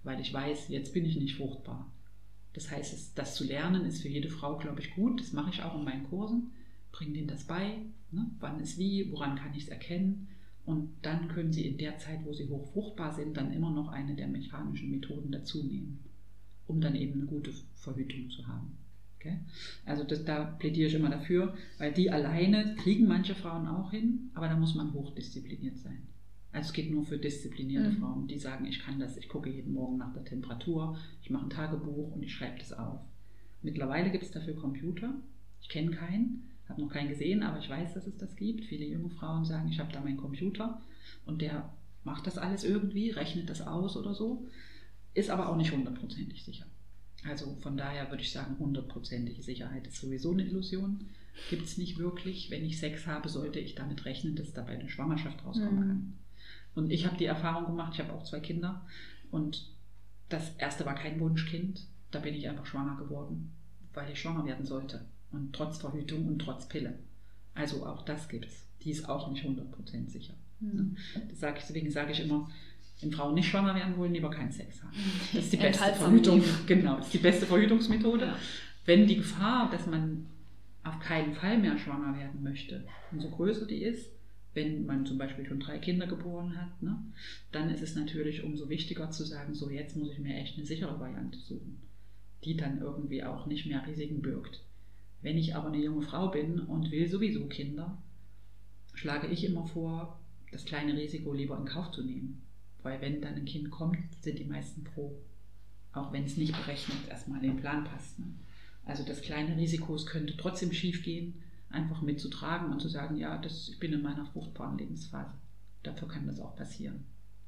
weil ich weiß, jetzt bin ich nicht fruchtbar. Das heißt, das zu lernen ist für jede Frau, glaube ich, gut. Das mache ich auch in meinen Kursen. Bringe denen das bei, ne? Wann ist wie, woran kann ich es erkennen. Und dann können sie in der Zeit, wo sie hochfruchtbar sind, dann immer noch eine der mechanischen Methoden dazu nehmen, um dann eben eine gute Verhütung zu haben. Okay? Also das, da plädiere ich immer dafür, weil die alleine kriegen manche Frauen auch hin, aber da muss man hochdiszipliniert sein. Also es geht nur für disziplinierte mhm. Frauen, die sagen, ich kann das, ich gucke jeden Morgen nach der Temperatur, ich mache ein Tagebuch und ich schreibe das auf. Mittlerweile gibt es dafür Computer, ich kenne keinen, habe noch keinen gesehen, aber ich weiß, dass es das gibt. Viele junge Frauen sagen, ich habe da meinen Computer und der macht das alles irgendwie, rechnet das aus oder so, ist aber auch nicht hundertprozentig sicher. Also von daher würde ich sagen, hundertprozentige Sicherheit ist sowieso eine Illusion. Gibt es nicht wirklich. Wenn ich Sex habe, sollte ich damit rechnen, dass dabei eine Schwangerschaft rauskommen mhm. kann. Und ich habe die Erfahrung gemacht, ich habe auch zwei Kinder und das erste war kein Wunschkind. Da bin ich einfach schwanger geworden, weil ich schwanger werden sollte. Und trotz Verhütung und trotz Pille. Also auch das gibt es. Die ist auch nicht hundert Prozent sicher. Mhm. Das sag ich, deswegen sage ich immer, wenn Frauen nicht schwanger werden wollen, lieber keinen Sex haben. Das ist die beste Verhütung. Genau, das ist die beste Verhütungsmethode. Ja. Wenn die Gefahr, dass man auf keinen Fall mehr schwanger werden möchte, umso größer die ist, wenn man zum Beispiel schon drei Kinder geboren hat, ne, dann ist es natürlich umso wichtiger zu sagen, so jetzt muss ich mir echt eine sichere Variante suchen, die dann irgendwie auch nicht mehr Risiken birgt. Wenn ich aber eine junge Frau bin und will sowieso Kinder, schlage ich immer vor, das kleine Risiko lieber in Kauf zu nehmen. Weil wenn dann ein Kind kommt, sind die meisten pro. Auch wenn es nicht berechnet erstmal in den Plan passt. Ne? Also das kleine Risiko, es könnte trotzdem schief gehen, einfach mitzutragen und zu sagen, ja, das, ich bin in meiner fruchtbaren Lebensphase. Dafür kann das auch passieren.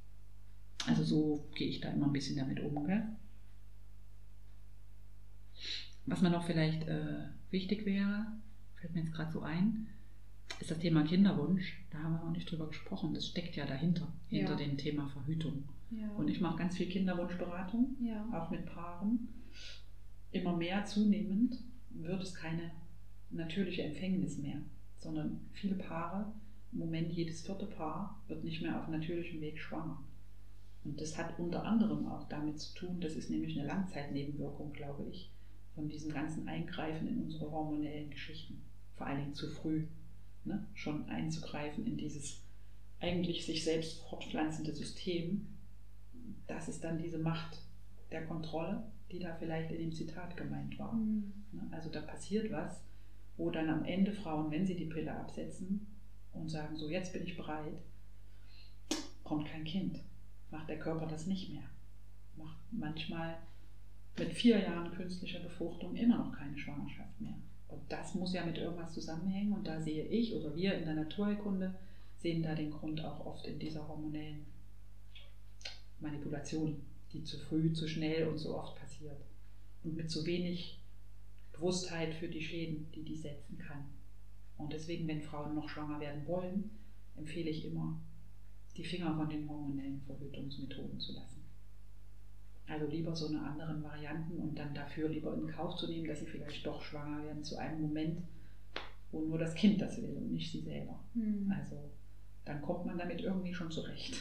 Also so gehe ich da immer ein bisschen damit um. Gell? Was mir noch vielleicht äh, wichtig wäre, fällt mir jetzt gerade so ein, ist das Thema Kinderwunsch. Da haben wir noch nicht drüber gesprochen. Das steckt ja dahinter, hinter ja. dem Thema Verhütung. Ja. Und ich mache ganz viel Kinderwunschberatung, ja. auch mit Paaren. Immer mehr zunehmend wird es keine natürliche Empfängnis mehr, sondern viele Paare, im Moment jedes vierte Paar, wird nicht mehr auf natürlichem Weg schwanger. Und das hat unter anderem auch damit zu tun, das ist nämlich eine Langzeitnebenwirkung, glaube ich, von diesem ganzen Eingreifen in unsere hormonellen Geschichten. Vor allen Dingen zu früh. Ne, schon einzugreifen in dieses eigentlich sich selbst fortpflanzende System, das ist dann diese Macht der Kontrolle, die da vielleicht in dem Zitat gemeint war. Mhm. Ne, also da passiert was, wo dann am Ende Frauen, wenn sie die Pille absetzen und sagen, so jetzt bin ich bereit, kommt kein Kind. Macht der Körper das nicht mehr. Macht manchmal mit vier Jahren künstlicher Befruchtung immer noch keine Schwangerschaft mehr. Und das muss ja mit irgendwas zusammenhängen und da sehe ich oder wir in der Naturheilkunde sehen da den Grund auch oft in dieser hormonellen Manipulation, die zu früh, zu schnell und so oft passiert und mit zu wenig Bewusstheit für die Schäden, die die setzen kann. Und deswegen, wenn Frauen noch schwanger werden wollen, empfehle ich immer, die Finger von den hormonellen Verhütungsmethoden zu lassen. Also lieber so eine anderen Varianten und dann dafür lieber in Kauf zu nehmen, dass sie vielleicht doch schwanger werden zu einem Moment, wo nur das Kind das will und nicht sie selber. Mhm. Also dann kommt man damit irgendwie schon zurecht.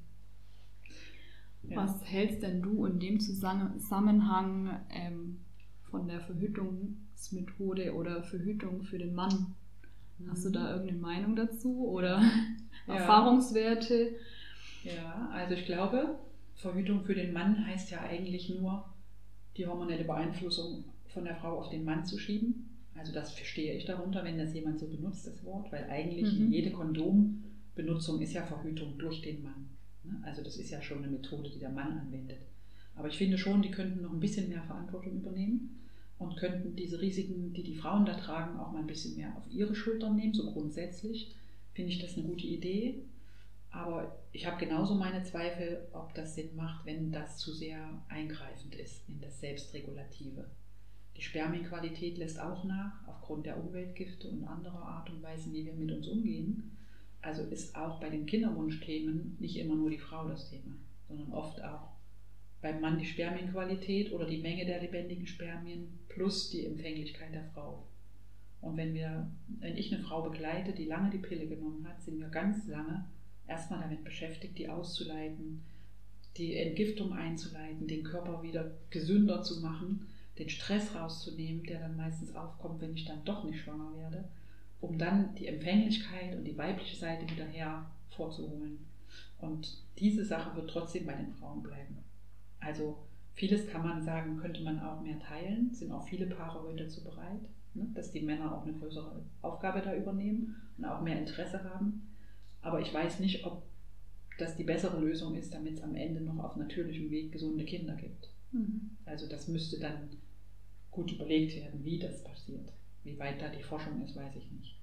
Ja. Was hältst denn du in dem Zusammenhang ähm, von der Verhütungsmethode oder Verhütung für den Mann? Mhm. Hast du da irgendeine Meinung dazu oder ja. Erfahrungswerte? Ja, also ich glaube, Verhütung für den Mann heißt ja eigentlich nur, die hormonelle Beeinflussung von der Frau auf den Mann zu schieben. Also das verstehe ich darunter, wenn das jemand so benutzt, das Wort, weil eigentlich mhm. jede Kondombenutzung ist ja Verhütung durch den Mann. Also das ist ja schon eine Methode, die der Mann anwendet. Aber ich finde schon, die könnten noch ein bisschen mehr Verantwortung übernehmen und könnten diese Risiken, die die Frauen da tragen, auch mal ein bisschen mehr auf ihre Schultern nehmen. So grundsätzlich finde ich das eine gute Idee. Aber ich habe genauso meine Zweifel, ob das Sinn macht, wenn das zu sehr eingreifend ist in das Selbstregulative. Die Spermienqualität lässt auch nach, aufgrund der Umweltgifte und anderer Art und Weisen, wie wir mit uns umgehen. Also ist auch bei den Kinderwunschthemen nicht immer nur die Frau das Thema, sondern oft auch beim Mann die Spermienqualität oder die Menge der lebendigen Spermien plus die Empfänglichkeit der Frau. Und wenn, wir, wenn ich eine Frau begleite, die lange die Pille genommen hat, sind wir ganz lange erstmal damit beschäftigt, die auszuleiten, die Entgiftung einzuleiten, den Körper wieder gesünder zu machen, den Stress rauszunehmen, der dann meistens aufkommt, wenn ich dann doch nicht schwanger werde, um dann die Empfänglichkeit und die weibliche Seite wieder hervorzuholen. Und diese Sache wird trotzdem bei den Frauen bleiben. Also vieles kann man sagen, könnte man auch mehr teilen, sind auch viele Paare heute dazu bereit, ne, dass die Männer auch eine größere Aufgabe da übernehmen und auch mehr Interesse haben. Aber ich weiß nicht, ob das die bessere Lösung ist, damit es am Ende noch auf natürlichem Weg gesunde Kinder gibt. Mhm. Also das müsste dann gut überlegt werden, wie das passiert. Wie weit da die Forschung ist, weiß ich nicht.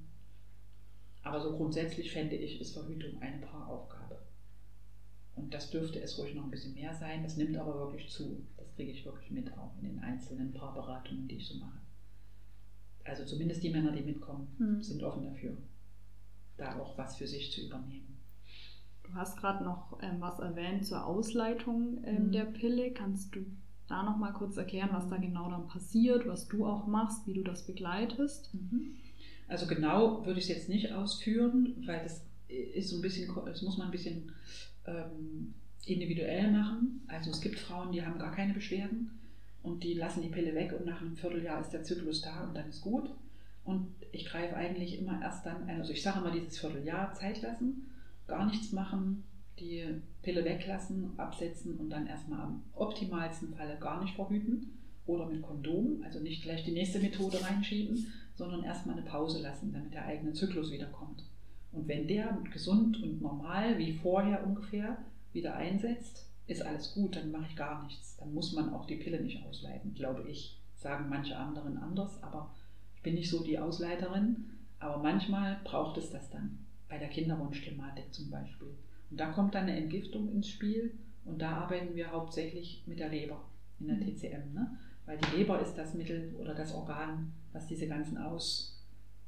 Aber so grundsätzlich fände ich, ist Verhütung eine Paaraufgabe. Und das dürfte es ruhig noch ein bisschen mehr sein. Das nimmt aber wirklich zu. Das kriege ich wirklich mit auch in den einzelnen Paarberatungen, die ich so mache. Also zumindest die Männer, die mitkommen, mhm. sind offen dafür, da auch was für sich zu übernehmen. Du hast gerade noch ähm, was erwähnt zur Ausleitung ähm, mhm. der Pille. Kannst du da noch mal kurz erklären, was da genau dann passiert, was du auch machst, wie du das begleitest? Mhm. Also genau würde ich es jetzt nicht ausführen, weil das ist so ein bisschen, das muss man ein bisschen ähm, individuell machen. Also es gibt Frauen, die haben gar keine Beschwerden und die lassen die Pille weg und nach einem Vierteljahr ist der Zyklus da und dann ist gut. Und ich greife eigentlich immer erst dann ein, also ich sage immer dieses Vierteljahr Zeit lassen, gar nichts machen, die Pille weglassen, absetzen und dann erstmal am optimalsten Falle gar nicht verhüten oder mit Kondom, also nicht gleich die nächste Methode reinschieben, sondern erstmal eine Pause lassen, damit der eigene Zyklus wiederkommt. Und wenn der gesund und normal, wie vorher ungefähr, wieder einsetzt, ist alles gut, dann mache ich gar nichts. Dann muss man auch die Pille nicht ausleiten, glaube ich. Sagen manche anderen anders, aber ich bin nicht so die Ausleiterin. Aber manchmal braucht es das dann, bei der Kinderwunschthematik zum Beispiel. Und da kommt dann eine Entgiftung ins Spiel und da arbeiten wir hauptsächlich mit der Leber in der T C M, ne? Weil die Leber ist das Mittel oder das Organ, was diese ganzen Aus,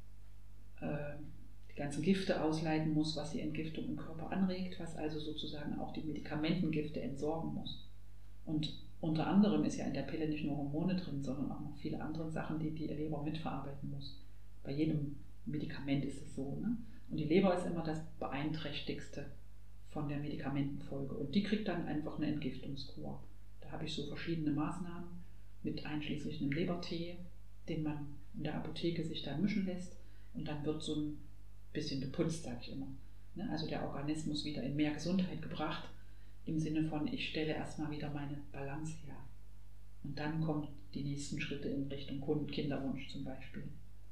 äh, die ganzen Gifte ausleiten muss, was die Entgiftung im Körper anregt, was also sozusagen auch die Medikamentengifte entsorgen muss. Und unter anderem ist ja in der Pille nicht nur Hormone drin, sondern auch noch viele andere Sachen, die die Leber mitverarbeiten muss. Bei jedem Medikament ist es so, ne? Und die Leber ist immer das beeinträchtigste von der Medikamentenfolge. Und die kriegt dann einfach eine Entgiftungskur. Da habe ich so verschiedene Maßnahmen mit einschließlich einem Lebertee, den man in der Apotheke sich dann mischen lässt. Und dann wird so ein bisschen geputzt, sage ich immer. Also der Organismus wieder in mehr Gesundheit gebracht, im Sinne von, ich stelle erstmal wieder meine Balance her. Und dann kommen die nächsten Schritte in Richtung Kinderwunsch zum Beispiel.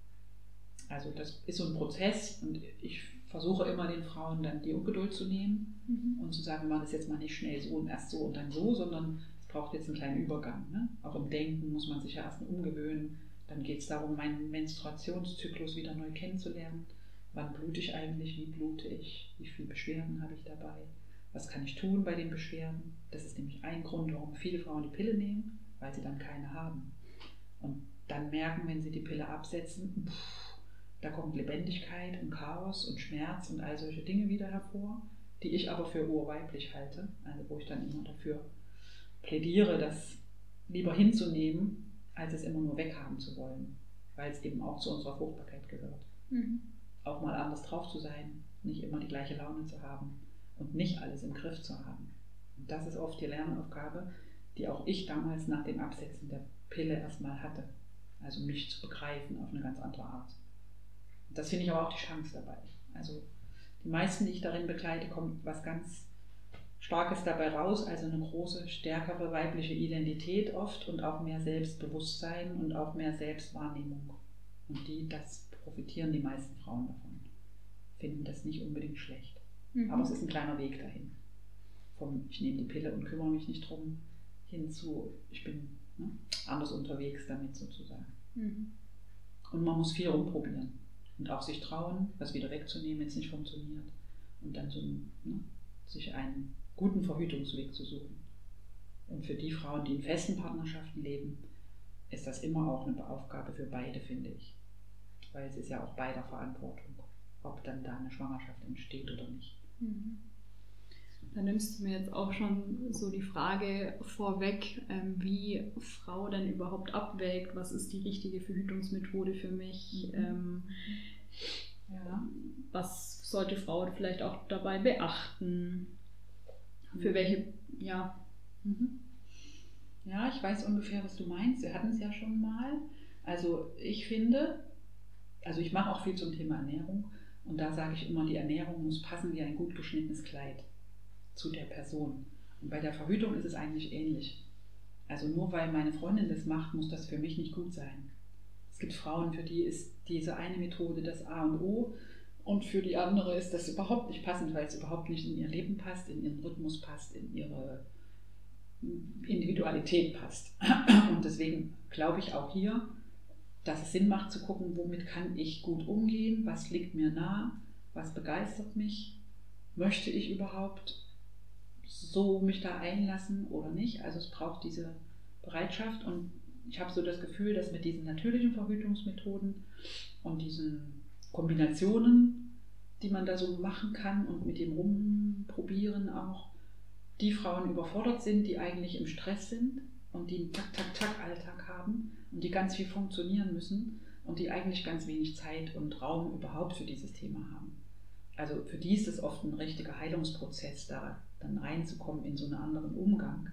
Also das ist so ein Prozess und ich versuche immer den Frauen dann die Ungeduld zu nehmen mhm. und zu sagen, wir machen das jetzt mal nicht schnell so und erst so und dann so, sondern es braucht jetzt einen kleinen Übergang. Ne? Auch im Denken muss man sich ja erst umgewöhnen. Dann geht es darum, meinen Menstruationszyklus wieder neu kennenzulernen. Wann blute ich eigentlich, wie blute ich, wie viele Beschwerden habe ich dabei, was kann ich tun bei den Beschwerden. Das ist nämlich ein Grund, warum viele Frauen die Pille nehmen, weil sie dann keine haben. Und dann merken, wenn sie die Pille absetzen, pff, da kommt Lebendigkeit und Chaos und Schmerz und all solche Dinge wieder hervor, die ich aber für urweiblich halte, also wo ich dann immer dafür plädiere, das lieber hinzunehmen, als es immer nur weghaben zu wollen, weil es eben auch zu unserer Fruchtbarkeit gehört. Mhm. Auch mal anders drauf zu sein, nicht immer die gleiche Laune zu haben und nicht alles im Griff zu haben. Und das ist oft die Lernaufgabe, die auch ich damals nach dem Absetzen der Pille erstmal hatte. Also mich zu begreifen auf eine ganz andere Art. Das finde ich aber auch die Chance dabei. Also die meisten, die ich darin begleite, kommt was ganz Starkes dabei raus, also eine große, stärkere weibliche Identität oft und auch mehr Selbstbewusstsein und auch mehr Selbstwahrnehmung. Und die, das profitieren die meisten Frauen davon. Finden das nicht unbedingt schlecht. Mhm. Aber es ist ein kleiner Weg dahin. Vom ich nehme die Pille und kümmere mich nicht drum, hin zu ich bin ne, anders unterwegs damit sozusagen. Mhm. Und man muss viel rumprobieren. Und auch sich trauen, was wieder wegzunehmen, wenn es nicht funktioniert. Und dann so ne, sich einen guten Verhütungsweg zu suchen. Und für die Frauen, die in festen Partnerschaften leben, ist das immer auch eine Aufgabe für beide, finde ich. Weil es ist ja auch beider Verantwortung, ob dann da eine Schwangerschaft entsteht oder nicht. Mhm. Da nimmst du mir jetzt auch schon so die Frage vorweg, ähm, wie Frau denn überhaupt abwägt, was ist die richtige Verhütungsmethode für mich, mhm. ähm, ja. was sollte Frau vielleicht auch dabei beachten. für welche, ja. Mhm. Ja, ich weiß ungefähr, was du meinst. Wir hatten es ja schon mal. Also ich finde, also ich mache auch viel zum Thema Ernährung und da sage ich immer, die Ernährung muss passen wie ein gut geschnittenes Kleid zu der Person. Und bei der Verhütung ist es eigentlich ähnlich. Also nur weil meine Freundin das macht, muss das für mich nicht gut sein. Es gibt Frauen, für die ist diese eine Methode das A und O und für die andere ist das überhaupt nicht passend, weil es überhaupt nicht in ihr Leben passt, in ihren Rhythmus passt, in ihre Individualität passt. Und deswegen glaube ich auch hier, dass es Sinn macht zu gucken, womit kann ich gut umgehen, was liegt mir nah, was begeistert mich, möchte ich überhaupt so mich da einlassen oder nicht. Also es braucht diese Bereitschaft und ich habe so das Gefühl, dass mit diesen natürlichen Verhütungsmethoden und diesen Kombinationen, die man da so machen kann und mit dem Rumprobieren auch, die Frauen überfordert sind, die eigentlich im Stress sind und die einen Tak-Tak-Tak-Alltag haben und die ganz viel funktionieren müssen und die eigentlich ganz wenig Zeit und Raum überhaupt für dieses Thema haben. Also für die ist es oft ein richtiger Heilungsprozess, da dann reinzukommen in so einen anderen Umgang.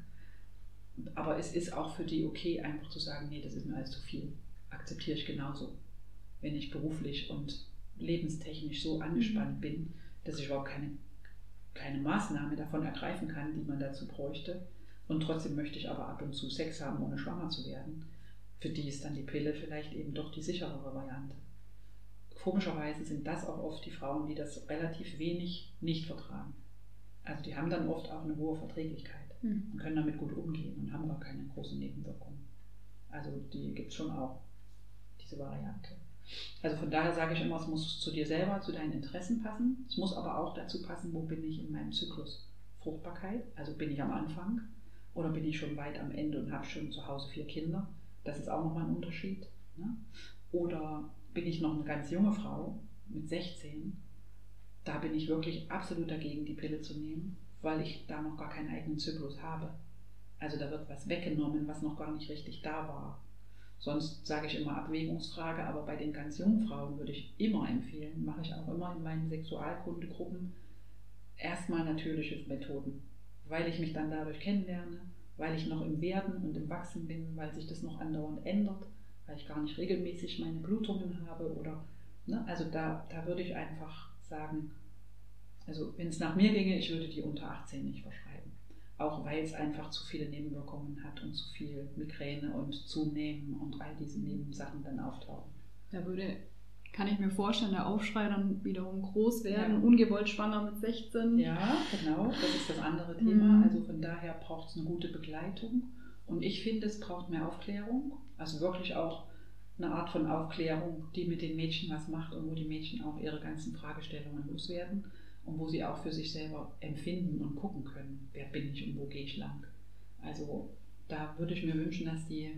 Aber es ist auch für die okay, einfach zu sagen, nee, das ist mir alles zu viel. Akzeptiere ich genauso. Wenn ich beruflich und lebenstechnisch so angespannt bin, dass ich überhaupt keine, keine Maßnahme davon ergreifen kann, die man dazu bräuchte. Und trotzdem möchte ich aber ab und zu Sex haben, ohne schwanger zu werden. Für die ist dann die Pille vielleicht eben doch die sicherere Variante. Komischerweise sind das auch oft die Frauen, die das relativ wenig nicht vertragen. Also die haben dann oft auch eine hohe Verträglichkeit mhm. und können damit gut umgehen und haben gar keine großen Nebenwirkungen. Also die gibt es schon auch, diese Variante. Also von daher sage ich immer, es muss zu dir selber, zu deinen Interessen passen. Es muss aber auch dazu passen, wo bin ich in meinem Zyklus Fruchtbarkeit. Also bin ich am Anfang oder bin ich schon weit am Ende und habe schon zu Hause vier Kinder. Das ist auch nochmal ein Unterschied. Ne? Oder bin ich noch eine ganz junge Frau mit sechzehn, da bin ich wirklich absolut dagegen, die Pille zu nehmen, weil ich da noch gar keinen eigenen Zyklus habe. Also da wird was weggenommen, was noch gar nicht richtig da war. Sonst sage ich immer Abwägungsfrage, aber bei den ganz jungen Frauen würde ich immer empfehlen, mache ich auch immer in meinen Sexualkundegruppen, erstmal natürliche Methoden, weil ich mich dann dadurch kennenlerne, weil ich noch im Werden und im Wachsen bin, weil sich das noch andauernd ändert, weil ich gar nicht regelmäßig meine Blutungen habe oder, ne, also da, da würde ich einfach sagen, also wenn es nach mir ginge, ich würde die unter achtzehn nicht verschreiben. Auch weil es einfach zu viele Nebenwirkungen hat und zu viel Migräne und Zunehmen und all diese Nebensachen dann auftauchen. Da würde, kann ich mir vorstellen, der Aufschrei dann wiederum groß werden, ja. ungewollt schwanger mit sechzehn. Ja, genau, das ist das andere Thema. Mhm. Also von daher braucht es eine gute Begleitung. Und ich finde, es braucht mehr Aufklärung, also wirklich auch eine Art von Aufklärung, die mit den Mädchen was macht und wo die Mädchen auch ihre ganzen Fragestellungen loswerden und wo sie auch für sich selber empfinden und gucken können, wer bin ich und wo gehe ich lang. Also da würde ich mir wünschen, dass die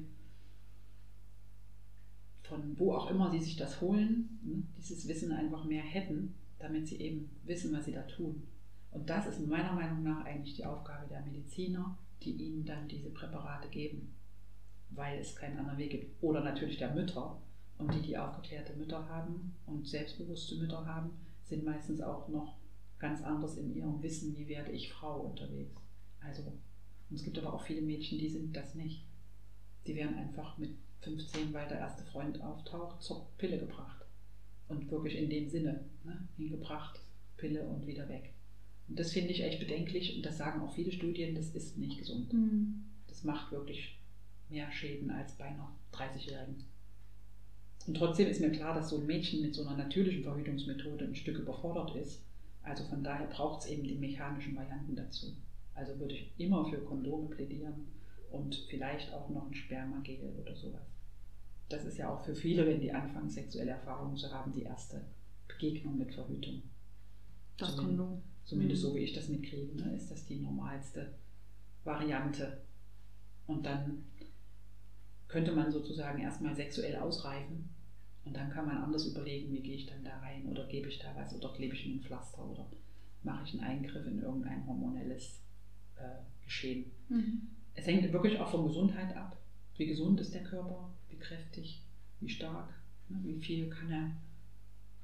von wo auch immer sie sich das holen, ne, dieses Wissen einfach mehr hätten, damit sie eben wissen, was sie da tun. Und das ist meiner Meinung nach eigentlich die Aufgabe der Mediziner, die ihnen dann diese Präparate geben, weil es keinen anderen Weg gibt. Oder natürlich der Mütter. Und die, die aufgeklärte Mütter haben und selbstbewusste Mütter haben, sind meistens auch noch ganz anders in ihrem Wissen, wie werde ich Frau unterwegs. Also, und es gibt aber auch viele Mädchen, die sind das nicht. Die werden einfach mit fünfzehn, weil der erste Freund auftaucht, zur Pille gebracht. Und wirklich in dem Sinne, ne, hingebracht, Pille und wieder weg. Und das finde ich echt bedenklich und das sagen auch viele Studien, das ist nicht gesund. Mhm. Das macht wirklich mehr Schäden als bei einer dreißigjährigen. Und trotzdem ist mir klar, dass so ein Mädchen mit so einer natürlichen Verhütungsmethode ein Stück überfordert ist. Also von daher braucht es eben die mechanischen Varianten dazu. Also würde ich immer für Kondome plädieren und vielleicht auch noch ein Spermagel oder sowas. Das ist ja auch für viele, wenn die anfangen, sexuelle Erfahrungen zu haben, die erste Begegnung mit Verhütung. Das Kondom. Zumindest so wie ich das mitkriege, ne, ist das die normalste Variante. Und dann könnte man sozusagen erstmal sexuell ausreifen und dann kann man anders überlegen, wie gehe ich dann da rein oder gebe ich da was oder klebe ich mir ein Pflaster oder mache ich einen Eingriff in irgendein hormonelles äh, Geschehen. Mhm. Es hängt wirklich auch von Gesundheit ab. Wie gesund ist der Körper, wie kräftig, wie stark, ne, wie viel kann er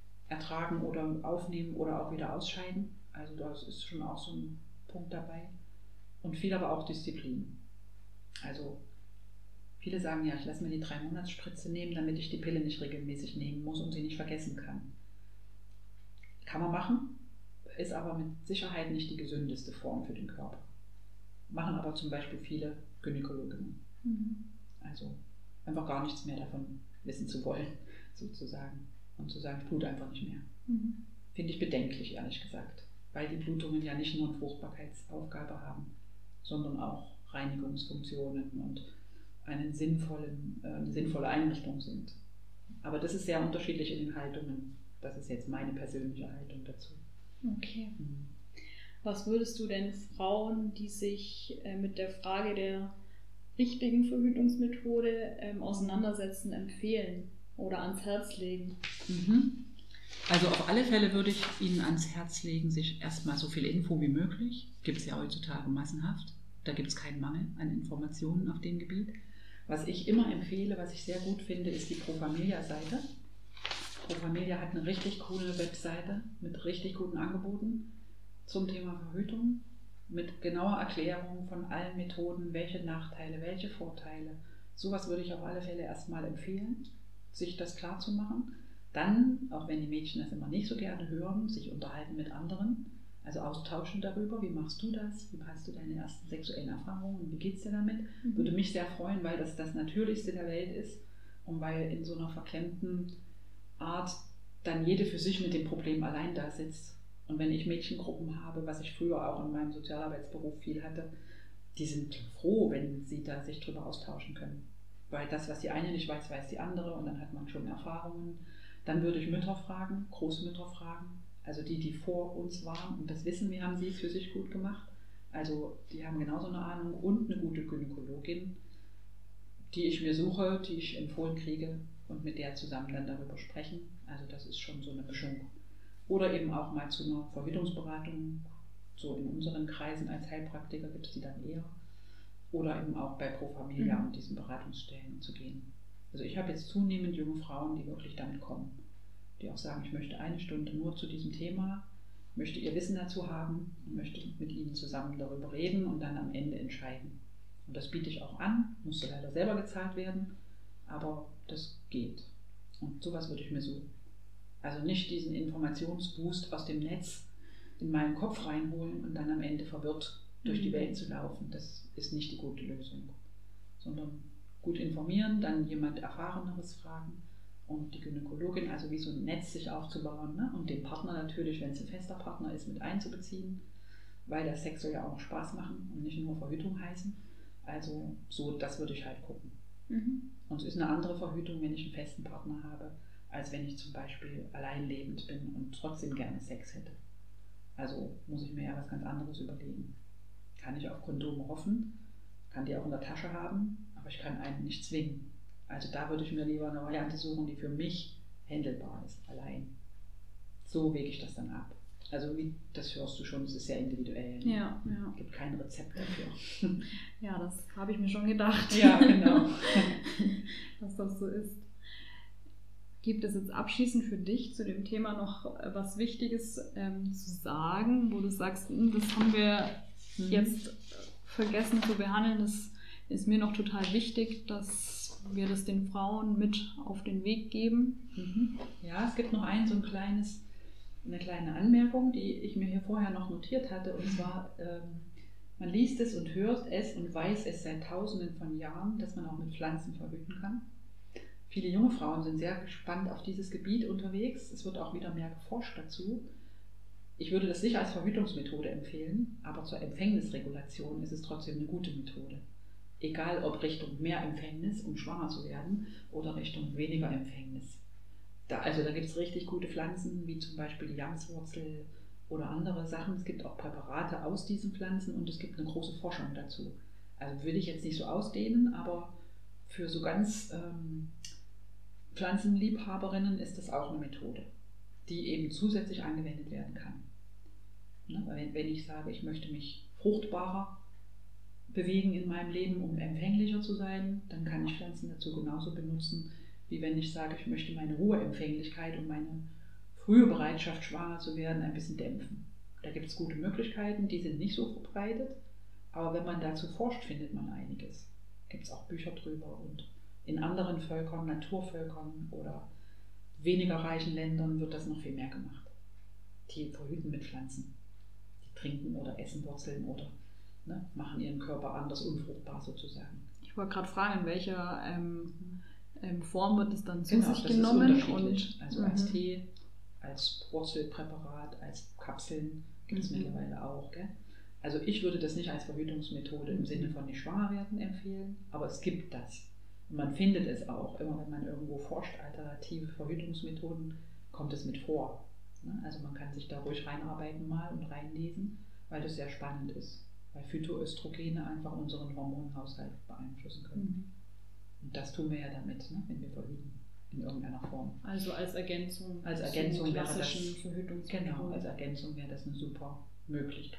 ertragen oder aufnehmen oder auch wieder ausscheiden. Also das ist schon auch so ein Punkt dabei. und viel aber auch Disziplin. Also viele sagen ja, ich lasse mir die drei Monatsspritze nehmen, damit ich die Pille nicht regelmäßig nehmen muss und sie nicht vergessen kann. Kann man machen, ist aber mit Sicherheit nicht die gesündeste Form für den Körper. Machen aber zum Beispiel viele Gynäkologinnen. Mhm. Also einfach gar nichts mehr davon wissen zu wollen, sozusagen. Und zu sagen, ich blute einfach nicht mehr. Mhm. Finde ich bedenklich, ehrlich gesagt. Weil die Blutungen ja nicht nur eine Fruchtbarkeitsaufgabe haben, sondern auch Reinigungsfunktionen und einen sinnvollen, äh, eine sinnvolle Einrichtung sind. Aber das ist sehr unterschiedlich in den Haltungen. Das ist jetzt meine persönliche Haltung dazu. Okay. Mhm. Was würdest du denn Frauen, die sich äh, mit der Frage der richtigen Verhütungsmethode ähm, auseinandersetzen, empfehlen oder ans Herz legen? Mhm. Also auf alle Fälle würde ich Ihnen ans Herz legen, sich erstmal so viel Info wie möglich, gibt es ja heutzutage massenhaft, da gibt es keinen Mangel an Informationen auf dem Gebiet. Was ich immer empfehle, was ich sehr gut finde, ist die Pro Familia-Seite. Pro Familia hat eine richtig coole Webseite mit richtig guten Angeboten zum Thema Verhütung, mit genauer Erklärung von allen Methoden, welche Nachteile, welche Vorteile. Sowas würde ich auf alle Fälle erstmal empfehlen, sich das klar zu machen. Dann, auch wenn die Mädchen das immer nicht so gerne hören, sich unterhalten mit anderen, also austauschen darüber, wie machst du das, wie hast du deine ersten sexuellen Erfahrungen und wie geht es dir damit. Mhm. Würde mich sehr freuen, weil das das Natürlichste der Welt ist und weil in so einer verklemmten Art dann jede für sich mit dem Problem allein da sitzt. Und wenn ich Mädchengruppen habe, was ich früher auch in meinem Sozialarbeitsberuf viel hatte, die sind froh, wenn sie da sich drüber austauschen können. Weil das, was die eine nicht weiß, weiß die andere und dann hat man schon Erfahrungen. Dann würde ich Mütter fragen, Großmütter fragen, also die, die vor uns waren und das wissen, wie haben sie es für sich gut gemacht. Also die haben genauso eine Ahnung und eine gute Gynäkologin, die ich mir suche, die ich empfohlen kriege und mit der zusammen dann darüber sprechen. Also das ist schon so eine Mischung. Oder eben auch mal zu einer Verhütungsberatung, so in unseren Kreisen als Heilpraktiker gibt es die dann eher. Oder eben auch bei Pro Familia und diesen Beratungsstellen zu gehen. Also ich habe jetzt zunehmend junge Frauen, die wirklich damit kommen, die auch sagen, ich möchte eine Stunde nur zu diesem Thema, möchte ihr Wissen dazu haben und möchte mit ihnen zusammen darüber reden und dann am Ende entscheiden. Und das biete ich auch an, musste leider selber gezahlt werden, aber das geht. Und sowas würde ich mir suchen. Also nicht diesen Informationsboost aus dem Netz in meinen Kopf reinholen und dann am Ende verwirrt durch die Welt zu laufen. Das ist nicht die gute Lösung, sondern gut informieren, dann jemand Erfahreneres fragen und die Gynäkologin, also wie so ein Netz sich aufzubauen, ne? Und den Partner natürlich, wenn es ein fester Partner ist, mit einzubeziehen, weil der Sex soll ja auch noch Spaß machen und nicht nur Verhütung heißen. Also so, das würde ich halt gucken. Mhm. Und es ist eine andere Verhütung, wenn ich einen festen Partner habe, als wenn ich zum Beispiel allein lebend bin und trotzdem gerne Sex hätte. Also muss ich mir ja was ganz anderes überlegen. Kann ich auf Kondome hoffen, kann die auch in der Tasche haben, aber ich kann einen nicht zwingen. Also da würde ich mir lieber eine Variante suchen, die für mich handelbar ist, allein. So wege ich das dann ab. Also wie, das hörst du schon, es ist sehr individuell. Ne? Ja, ja. Es gibt kein Rezept dafür. Ja, das habe ich mir schon gedacht. Ja, genau. Dass das so ist. Gibt es jetzt abschließend für dich zu dem Thema noch was Wichtiges ähm, zu sagen, wo du sagst, das haben wir mhm. jetzt vergessen zu behandeln, das ist mir noch total wichtig, dass wir das den Frauen mit auf den Weg geben? Mhm. Ja, es gibt noch ein so ein kleines, eine kleine Anmerkung, die ich mir hier vorher noch notiert hatte, und zwar, ähm, man liest es und hört es und weiß es seit Tausenden von Jahren, dass man auch mit Pflanzen verhüten kann. Viele junge Frauen sind sehr gespannt auf dieses Gebiet unterwegs. Es wird auch wieder mehr geforscht dazu. Ich würde das nicht als Verhütungsmethode empfehlen, aber zur Empfängnisregulation ist es trotzdem eine gute Methode. Egal ob Richtung mehr Empfängnis, um schwanger zu werden, oder Richtung weniger Empfängnis. Da, also da gibt es richtig gute Pflanzen, wie zum Beispiel die Jamswurzel oder andere Sachen. Es gibt auch Präparate aus diesen Pflanzen und es gibt eine große Forschung dazu. Also will ich jetzt nicht so ausdehnen, aber für so ganz ähm, Pflanzenliebhaberinnen ist das auch eine Methode, die eben zusätzlich angewendet werden kann. Ne? Wenn, wenn ich sage, ich möchte mich fruchtbarer bewegen in meinem Leben, um empfänglicher zu sein, dann kann ich Pflanzen dazu genauso benutzen, wie wenn ich sage, ich möchte meine Ruheempfänglichkeit und meine frühe Bereitschaft, schwanger zu werden, ein bisschen dämpfen. Da gibt es gute Möglichkeiten, die sind nicht so verbreitet, Aber wenn man dazu forscht, findet man einiges. Gibt es auch Bücher drüber. Und in anderen Völkern, Naturvölkern oder weniger reichen Ländern wird das noch viel mehr gemacht. Die verhüten mit Pflanzen. Die trinken oder essen Wurzeln oder ne, machen ihren Körper anders unfruchtbar sozusagen. Ich wollte gerade fragen, in welcher ähm, ähm, Form wird es dann zu genau, sich das genommen? Ist unterschiedlich. Und, also mhm. als Tee, als Wurzelpräparat, als Kapseln gibt es mhm. mittlerweile auch. Gell? Also ich würde das nicht als Verhütungsmethode im Sinne von nicht schwanger werden empfehlen, aber es gibt das. Und man findet es auch, immer wenn man irgendwo forscht, alternative Verhütungsmethoden, kommt es mit vor. Also man kann sich da ruhig reinarbeiten mal und reinlesen, weil das sehr spannend ist. Weil Phytoöstrogene einfach unseren Hormonhaushalt beeinflussen können. Mhm. Und das tun wir ja damit, ne, wenn wir verhüten, in irgendeiner Form. Also als Ergänzung, als Ergänzung wäre das, Verhütungsmethoden. Genau, als Ergänzung wäre das eine super Möglichkeit.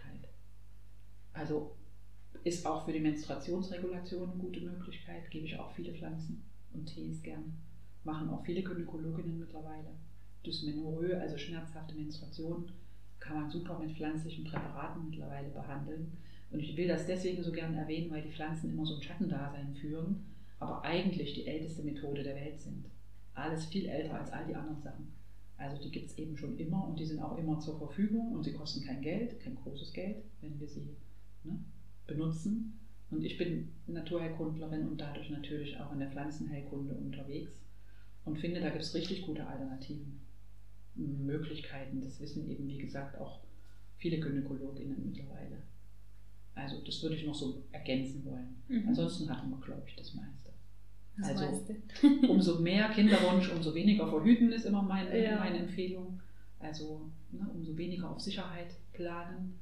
Also ist auch für die Menstruationsregulation eine gute Möglichkeit, gebe ich auch viele Pflanzen und Tees gern. Machen auch viele Gynäkologinnen mittlerweile. Dysmenorrhoe, also schmerzhafte Menstruation, kann man super mit pflanzlichen Präparaten mittlerweile behandeln. Und ich will das deswegen so gern erwähnen, weil die Pflanzen immer so ein Schattendasein führen, aber eigentlich die älteste Methode der Welt sind. Alles viel älter als all die anderen Sachen. Also die gibt es eben schon immer und die sind auch immer zur Verfügung und sie kosten kein Geld, kein großes Geld, wenn wir sie ne, benutzen. Und ich bin Naturheilkundlerin und dadurch natürlich auch in der Pflanzenheilkunde unterwegs und finde, da gibt es richtig gute Alternativen, Möglichkeiten. Das wissen eben, wie gesagt, auch viele Gynäkologinnen mittlerweile. Also das würde ich noch so ergänzen wollen. Mhm. Ansonsten hatten wir, glaube ich, das meiste. Das also meiste. Umso mehr Kinderwunsch, umso weniger verhüten ist immer meine, ja. meine Empfehlung. Also ne, umso weniger auf Sicherheit planen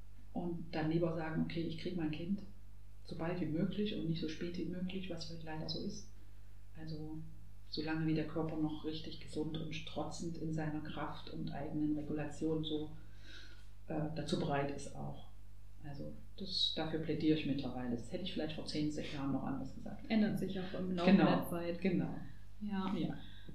und dann lieber sagen, okay, ich kriege mein Kind so bald wie möglich und nicht so spät wie möglich, was heute leider so ist. Also solange wie der Körper noch richtig gesund und strotzend in seiner Kraft und eigenen Regulation so äh, dazu bereit ist auch. Also das, dafür plädiere ich mittlerweile. Das hätte ich vielleicht vor zehn, sechs Jahren noch anders gesagt. Ändert sich auch im Laufe genau, der Zeit. Genau. Ja. ja.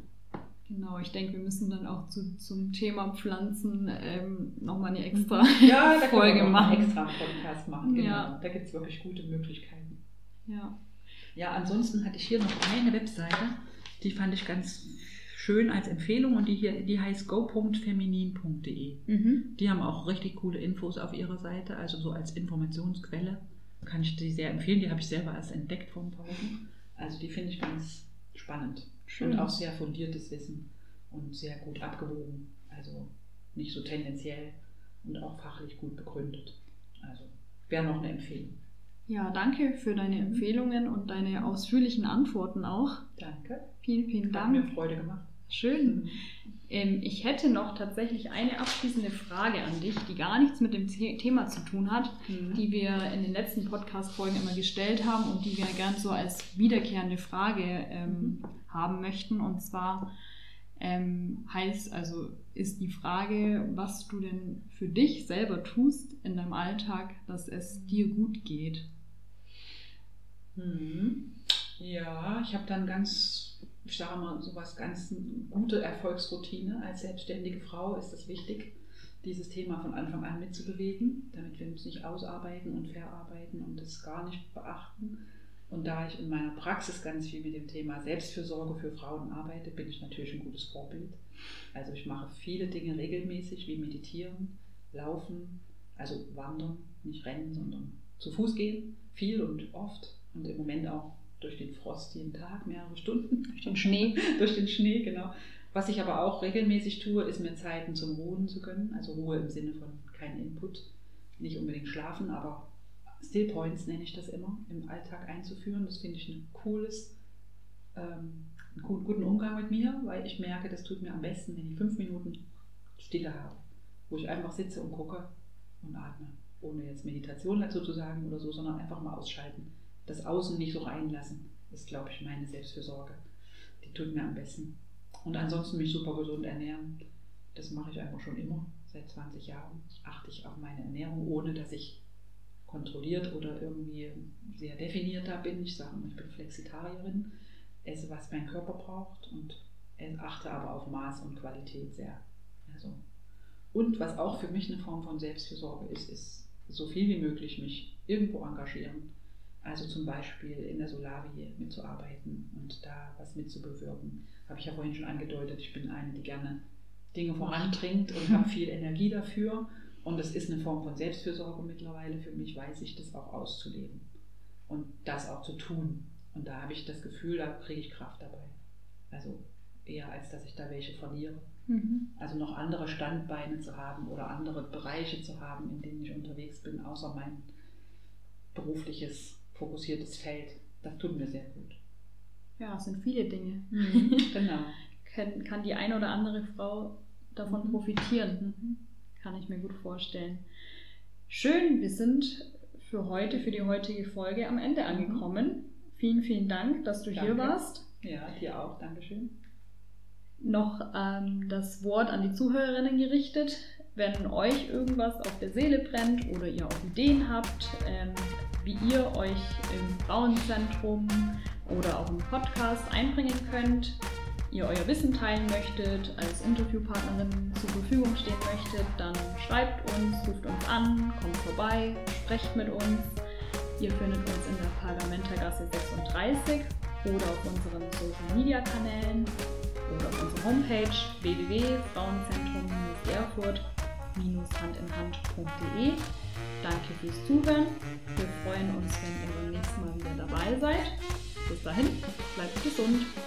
Genau, ich denke, wir müssen dann auch zu, zum Thema Pflanzen ähm, nochmal eine extra ja, da Folge können wir machen. Einen extra Podcast machen. Genau. Ja. Da gibt es wirklich gute Möglichkeiten. Ja. Ja, ansonsten hatte ich hier noch eine Webseite, die fand ich ganz schön als Empfehlung und die hier, die heißt go punkt feminin punkt de. Mhm. Die haben auch richtig coole Infos auf ihrer Seite, also so als Informationsquelle kann ich die sehr empfehlen. Die habe ich selber erst entdeckt vor ein paar Wochen. Also die finde ich ganz spannend. Schön. Und auch sehr fundiertes Wissen und sehr gut abgewogen. Also nicht so tendenziell und auch fachlich gut begründet. Also wäre noch eine Empfehlung. Ja, danke für deine Empfehlungen und deine ausführlichen Antworten auch. Danke. Vielen, vielen Dank. Hat mir Freude gemacht. Schön. Ähm, ich hätte noch tatsächlich eine abschließende Frage an dich, die gar nichts mit dem The- Thema zu tun hat, mhm. die wir in den letzten Podcast-Folgen immer gestellt haben und die wir gern so als wiederkehrende Frage ähm, mhm. haben möchten. Und zwar ähm, heißt, also ist die Frage, was du denn für dich selber tust in deinem Alltag, dass es dir gut geht. Mhm. Ja, ich habe dann ganz, ich sage mal, sowas ganz gute Erfolgsroutine. Als selbstständige Frau ist es wichtig, dieses Thema von Anfang an mitzubewegen, damit wir uns nicht ausarbeiten und verarbeiten und das gar nicht beachten. Und da ich in meiner Praxis ganz viel mit dem Thema Selbstfürsorge für Frauen arbeite, bin ich natürlich ein gutes Vorbild. Also ich mache viele Dinge regelmäßig, wie meditieren, laufen, also wandern, nicht rennen, sondern zu Fuß gehen, viel und oft und im Moment auch durch den Frost jeden Tag, mehrere Stunden. Durch den Schnee. durch den Schnee, genau. Was ich aber auch regelmäßig tue, ist mir Zeiten zum Ruhen zu gönnen. Also Ruhe im Sinne von kein Input, nicht unbedingt schlafen, aber Still Points nenne ich das immer, im Alltag einzuführen. Das finde ich ein cooles, ähm, einen guten Umgang mit mir, weil ich merke, das tut mir am besten, wenn ich fünf Minuten Stille habe, wo ich einfach sitze und gucke und atme. Ohne jetzt Meditation dazu zu sagen oder so, sondern einfach mal ausschalten. Das Außen nicht so reinlassen, ist, glaube ich, meine Selbstfürsorge. Die tut mir am besten. Und ansonsten mich super gesund ernähren. Das mache ich einfach schon immer. Seit zwanzig Jahren achte ich auf meine Ernährung, ohne dass ich kontrolliert oder irgendwie sehr definiert da bin. Ich sage, ich bin Flexitarierin, esse, was mein Körper braucht und achte aber auf Maß und Qualität sehr. Also. Und was auch für mich eine Form von Selbstfürsorge ist, ist so viel wie möglich mich irgendwo engagieren. Also zum Beispiel in der Solavi mitzuarbeiten und da was mitzubewirken. Habe ich ja vorhin schon angedeutet, ich bin eine, die gerne Dinge voranbringt und habe viel Energie dafür. Und das ist eine Form von Selbstfürsorge mittlerweile. Für mich weiß ich das auch auszuleben und das auch zu tun. Und da habe ich das Gefühl, da kriege ich Kraft dabei. Also eher als dass ich da welche verliere. Mhm. Also noch andere Standbeine zu haben oder andere Bereiche zu haben, in denen ich unterwegs bin, außer mein berufliches, fokussiertes Feld. Das tut mir sehr gut. Ja, es sind viele Dinge. Mhm. Genau. kann, kann die eine oder andere Frau davon mhm. profitieren. Mhm. Kann ich mir gut vorstellen. Schön, wir sind für heute, für die heutige Folge am Ende angekommen. Mhm. Vielen, vielen Dank, dass du Danke. Hier warst. Ja, dir auch. Dankeschön. Noch ähm, das Wort an die Zuhörerinnen gerichtet. Wenn euch irgendwas auf der Seele brennt oder ihr auch Ideen habt, ähm, wie ihr euch im Frauenzentrum oder auch im Podcast einbringen könnt, ihr euer Wissen teilen möchtet, als Interviewpartnerin zur Verfügung stehen möchtet, dann schreibt uns, ruft uns an, kommt vorbei, sprecht mit uns. Ihr findet uns in der Pargamentergasse sechsunddreißig oder auf unseren Social Media Kanälen oder auf unserer Homepage w w w punkt frauenzentrum erfurt hand in hand punkt de. Danke fürs Zuhören. Wir freuen uns, wenn ihr beim nächsten Mal wieder dabei seid. Bis dahin, bleibt gesund.